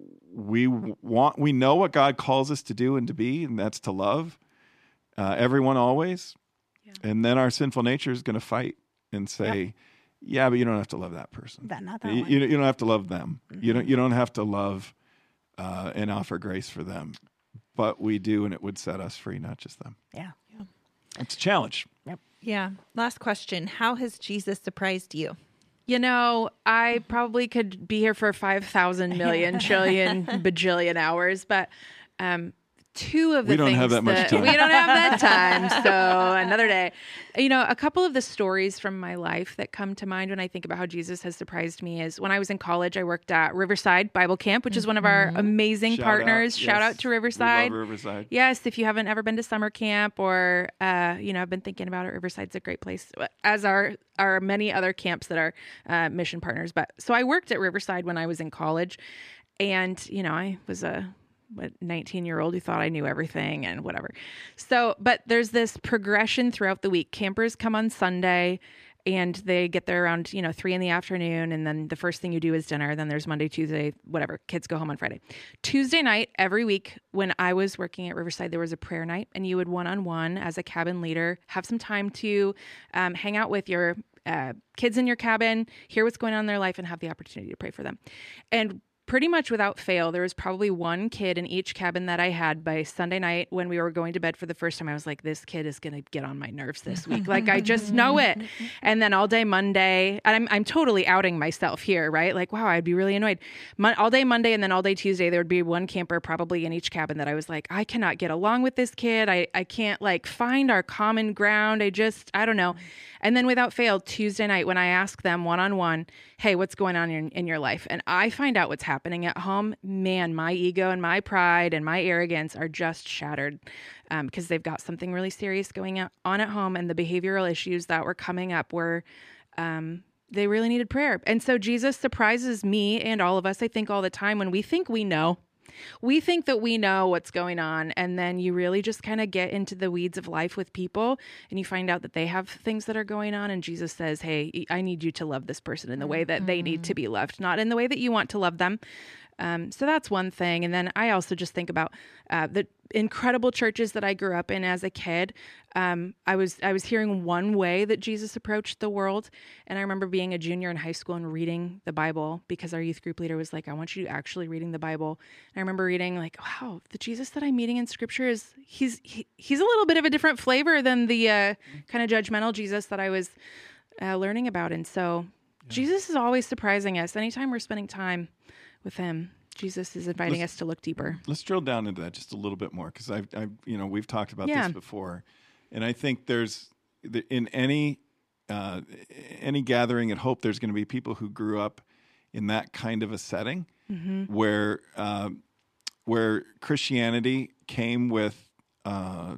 we want we know what God calls us to do and to be, and that's to love uh, everyone always. Yeah. And then our sinful nature is going to fight and say, "Yeah, but you don't have to love that person. That not that you, one. you you don't have to love them. You don't you don't have to love uh, and offer grace for them, but we do, and it would set us free, not just them. Yeah. It's a challenge. Yeah. Last question. How has Jesus surprised you? You know, I probably could be here for five thousand million trillion bajillion hours, but um, two of the We don't things have that much time. we don't have that time. So another day, you know, a couple of the stories from my life that come to mind when I think about how Jesus has surprised me is when I was in college, I worked at Riverside Bible Camp, which is one of our amazing Shout partners. out. Shout Yes. out to We Riverside. love Riverside. Yes, if you haven't ever been to summer camp or, uh, you know, I've been thinking about it, Riverside's a great place, as are, are many other camps that are uh, mission partners. But so I worked at Riverside when I was in college, and, you know, I was a what, nineteen year old who thought I knew everything and whatever. So, but there's this progression throughout the week. Campers come on Sunday and they get there around, you know, three in the afternoon. And then the first thing you do is dinner. Then there's Monday, Tuesday, whatever. Kids go home on Friday. Tuesday night, every week when I was working at Riverside, there was a prayer night, and you would one-on-one as a cabin leader have some time to um, hang out with your uh, kids in your cabin, hear what's going on in their life, and have the opportunity to pray for them. And pretty much without fail, there was probably one kid in each cabin that I had by Sunday night when we were going to bed for the first time. I was like, this kid is going to get on my nerves this week. Like, I just know it. And then all day Monday, and I'm, I'm totally outing myself here, right? Like, wow, I'd be really annoyed. Mon- all day Monday and then all day Tuesday, there would be one camper probably in each cabin that I was like, I cannot get along with this kid. I, I can't like find our common ground. I just, I don't know. And then without fail, Tuesday night, when I ask them one-on-one, hey, what's going on in, in your life? And I find out what's happening at home, man, my ego and my pride and my arrogance are just shattered um, because they've got something really serious going on at home. And the behavioral issues that were coming up were um, they really needed prayer. And so Jesus surprises me and all of us, I think, all the time when we think we know. We think that we know what's going on, and then you really just kind of get into the weeds of life with people, and you find out that they have things that are going on, and Jesus says, hey, I need you to love this person in the way that they need to be loved, not in the way that you want to love them. Um, so that's one thing. And then I also just think about uh, the incredible churches that I grew up in as a kid. Um, I was I was hearing one way that Jesus approached the world. And I remember being a junior in high school and reading the Bible because our youth group leader was like, I want you actually reading the Bible. And I remember reading like, wow, the Jesus that I'm meeting in scripture is, he's he, he's a little bit of a different flavor than the uh, kind of judgmental Jesus that I was uh, learning about. And so yeah. Jesus is always surprising us. Anytime we're spending time with him, Jesus is inviting let's, us to look deeper. Let's drill down into that just a little bit more, because I've, I've, you know, we've talked about yeah. this before, and I think there's in any uh, any gathering at Hope, there's going to be people who grew up in that kind of a setting mm-hmm. where uh, where Christianity came with uh,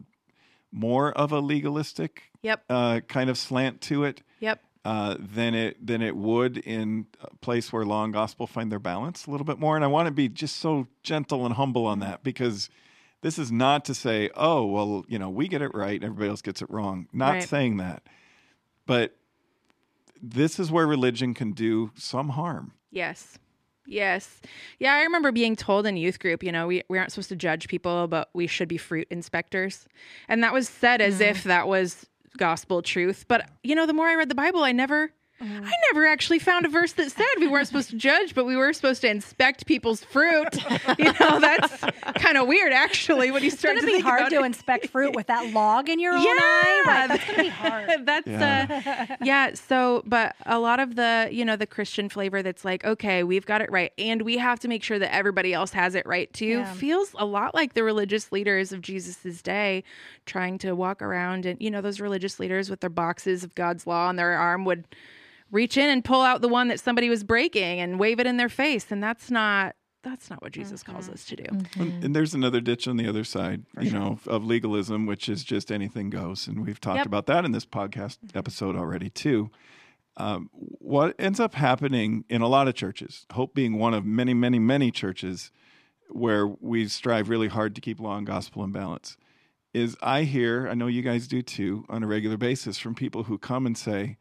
more of a legalistic yep. uh, kind of slant to it. Yep. Uh, than it than it would in a place where law and gospel find their balance a little bit more. And I want to be just so gentle and humble on that, because This is not to say, oh, well, you know, we get it right, everybody else gets it wrong. Not Right. saying that. But this is where religion can do some harm. Yes. Yes. Yeah, I remember being told in youth group, you know, we, we aren't supposed to judge people, but we should be fruit inspectors. And that was said as if that was gospel truth. But, you know, the more I read the Bible, I never... I never actually found a verse that said we weren't supposed to judge, but we were supposed to inspect people's fruit. You know, that's kind of weird, actually, when you It's start going to to be think hard about to it. inspect fruit with that log in your own Yeah. eye. Right? That's going to be hard. That's Yeah. uh yeah, so but a lot of the, you know, the Christian flavor that's like, okay, we've got it right and we have to make sure that everybody else has it right too, Yeah. feels a lot like the religious leaders of Jesus's day trying to walk around, and you know, those religious leaders with their boxes of God's law on their arm would reach in and pull out the one that somebody was breaking and wave it in their face, and that's not that's not what Jesus calls us to do. And, and there's another ditch on the other side, you know, of legalism, which is just anything goes. And we've talked Yep. about that in this podcast episode already, too. Um, what ends up happening in a lot of churches, Hope being one of many, many, many churches where we strive really hard to keep law and gospel in balance, is I hear, I know you guys do too, on a regular basis from people who come and say,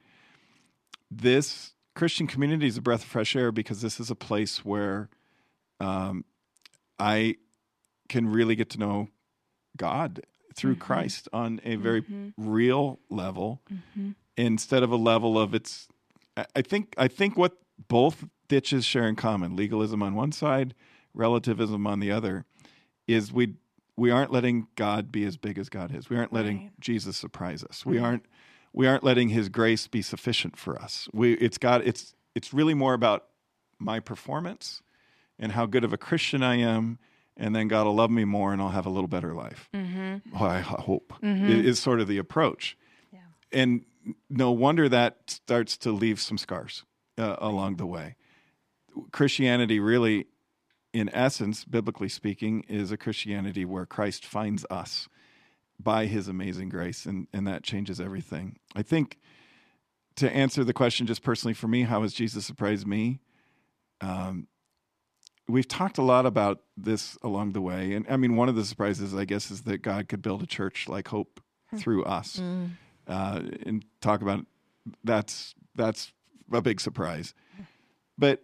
this Christian community is a breath of fresh air because this is a place where um, I can really get to know God through Mm-hmm. Christ on a very Mm-hmm. real level Mm-hmm. instead of a level of it's. I I think I think what both ditches share in common, legalism on one side, relativism on the other, is we we aren't letting God be as big as God is. We aren't letting Right. Jesus surprise us. We aren't we aren't letting His grace be sufficient for us. We it's got it's it's really more about my performance and how good of a Christian I am, and then God will love me more and I'll have a little better life. Mm-hmm. Well, I hope Mhm. i- is sort of the approach. Yeah. And no wonder that starts to leave some scars uh, along the way. Christianity really, in essence, biblically speaking, is a Christianity where Christ finds us by His amazing grace, and, and that changes everything. I think to answer the question just personally for me, how has Jesus surprised me? Um, we've talked a lot about this along the way. And I mean, one of the surprises, I guess, is that God could build a church like Hope through us. Mm. Uh, and talk about that's that's a big surprise. But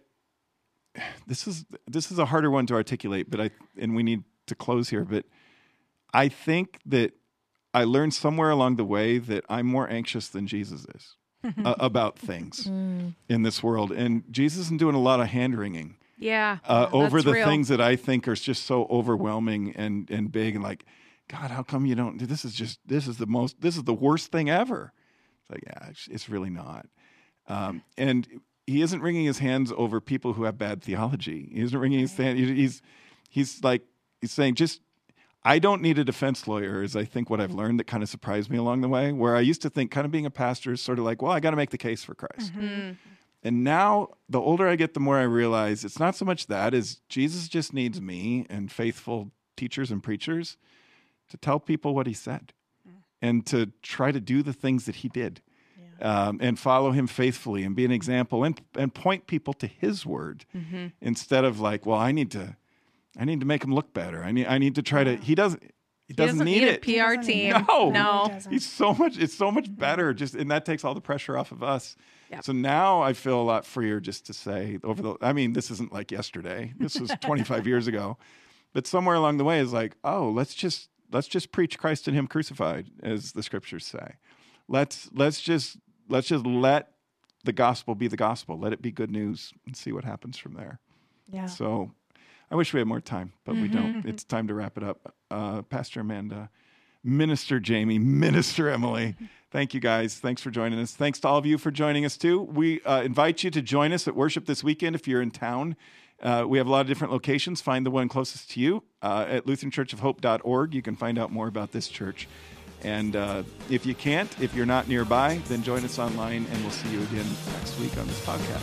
this is this is a harder one to articulate. But I and we need to close here. But I think that I learned somewhere along the way that I'm more anxious than Jesus is uh, about things Mm. in this world, and Jesus isn't doing a lot of hand wringing Yeah. uh, over that's the real. things that I think are just so overwhelming and and big, and like, God, how come you don't? This is just this is the most this is the worst thing ever. It's like, yeah, it's, it's really not. Um, and He isn't wringing His hands over people who have bad theology. He isn't wringing His hand. He's he's like he's saying, just I don't need a defense lawyer. Is I think what I've learned that kind of surprised me along the way. Where I used to think, kind of being a pastor is sort of like, well, I got to make the case for Christ. Mm. And now, the older I get, the more I realize it's not so much that as Jesus just needs me and faithful teachers and preachers to tell people what He said and to try to do the things that He did um, and follow Him faithfully and be an example and and point people to His word Mm-hmm. instead of like, well, I need to, I need to make him look better. I need, I need to try to. He doesn't. He doesn't, need, a it. P R He doesn't need team. it. No. no. He doesn't. He's so much. It's so much better. Just and that takes all the pressure off of us. Yep. So now I feel a lot freer just to say over the. I mean, this isn't like yesterday. This was twenty-five years ago, but somewhere along the way is like, oh, let's just let's just preach Christ and Him crucified, as the scriptures say. Let's let's just let's just let the gospel be the gospel. Let it be good news, and see what happens from there. Yeah. So I wish we had more time, but we don't. Mm-hmm. It's time to wrap it up. Uh, Pastor Amanda, Minister Jamie, Minister Emily, thank you guys. Thanks for joining us. Thanks to all of you for joining us too. We uh, invite you to join us at worship this weekend if you're in town. Uh, we have a lot of different locations. Find the one closest to you uh, at lutheran church of hope dot org. You can find out more about this church. And uh, if you can't, if you're not nearby, then join us online, and we'll see you again next week on this podcast.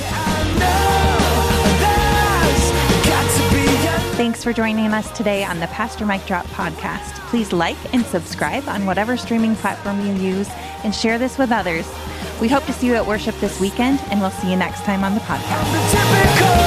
Thanks for joining us today on the Pastor Mike Drop podcast. Please like and subscribe on whatever streaming platform you use and share this with others. We hope to see you at worship this weekend, and we'll see you next time on the podcast. Typical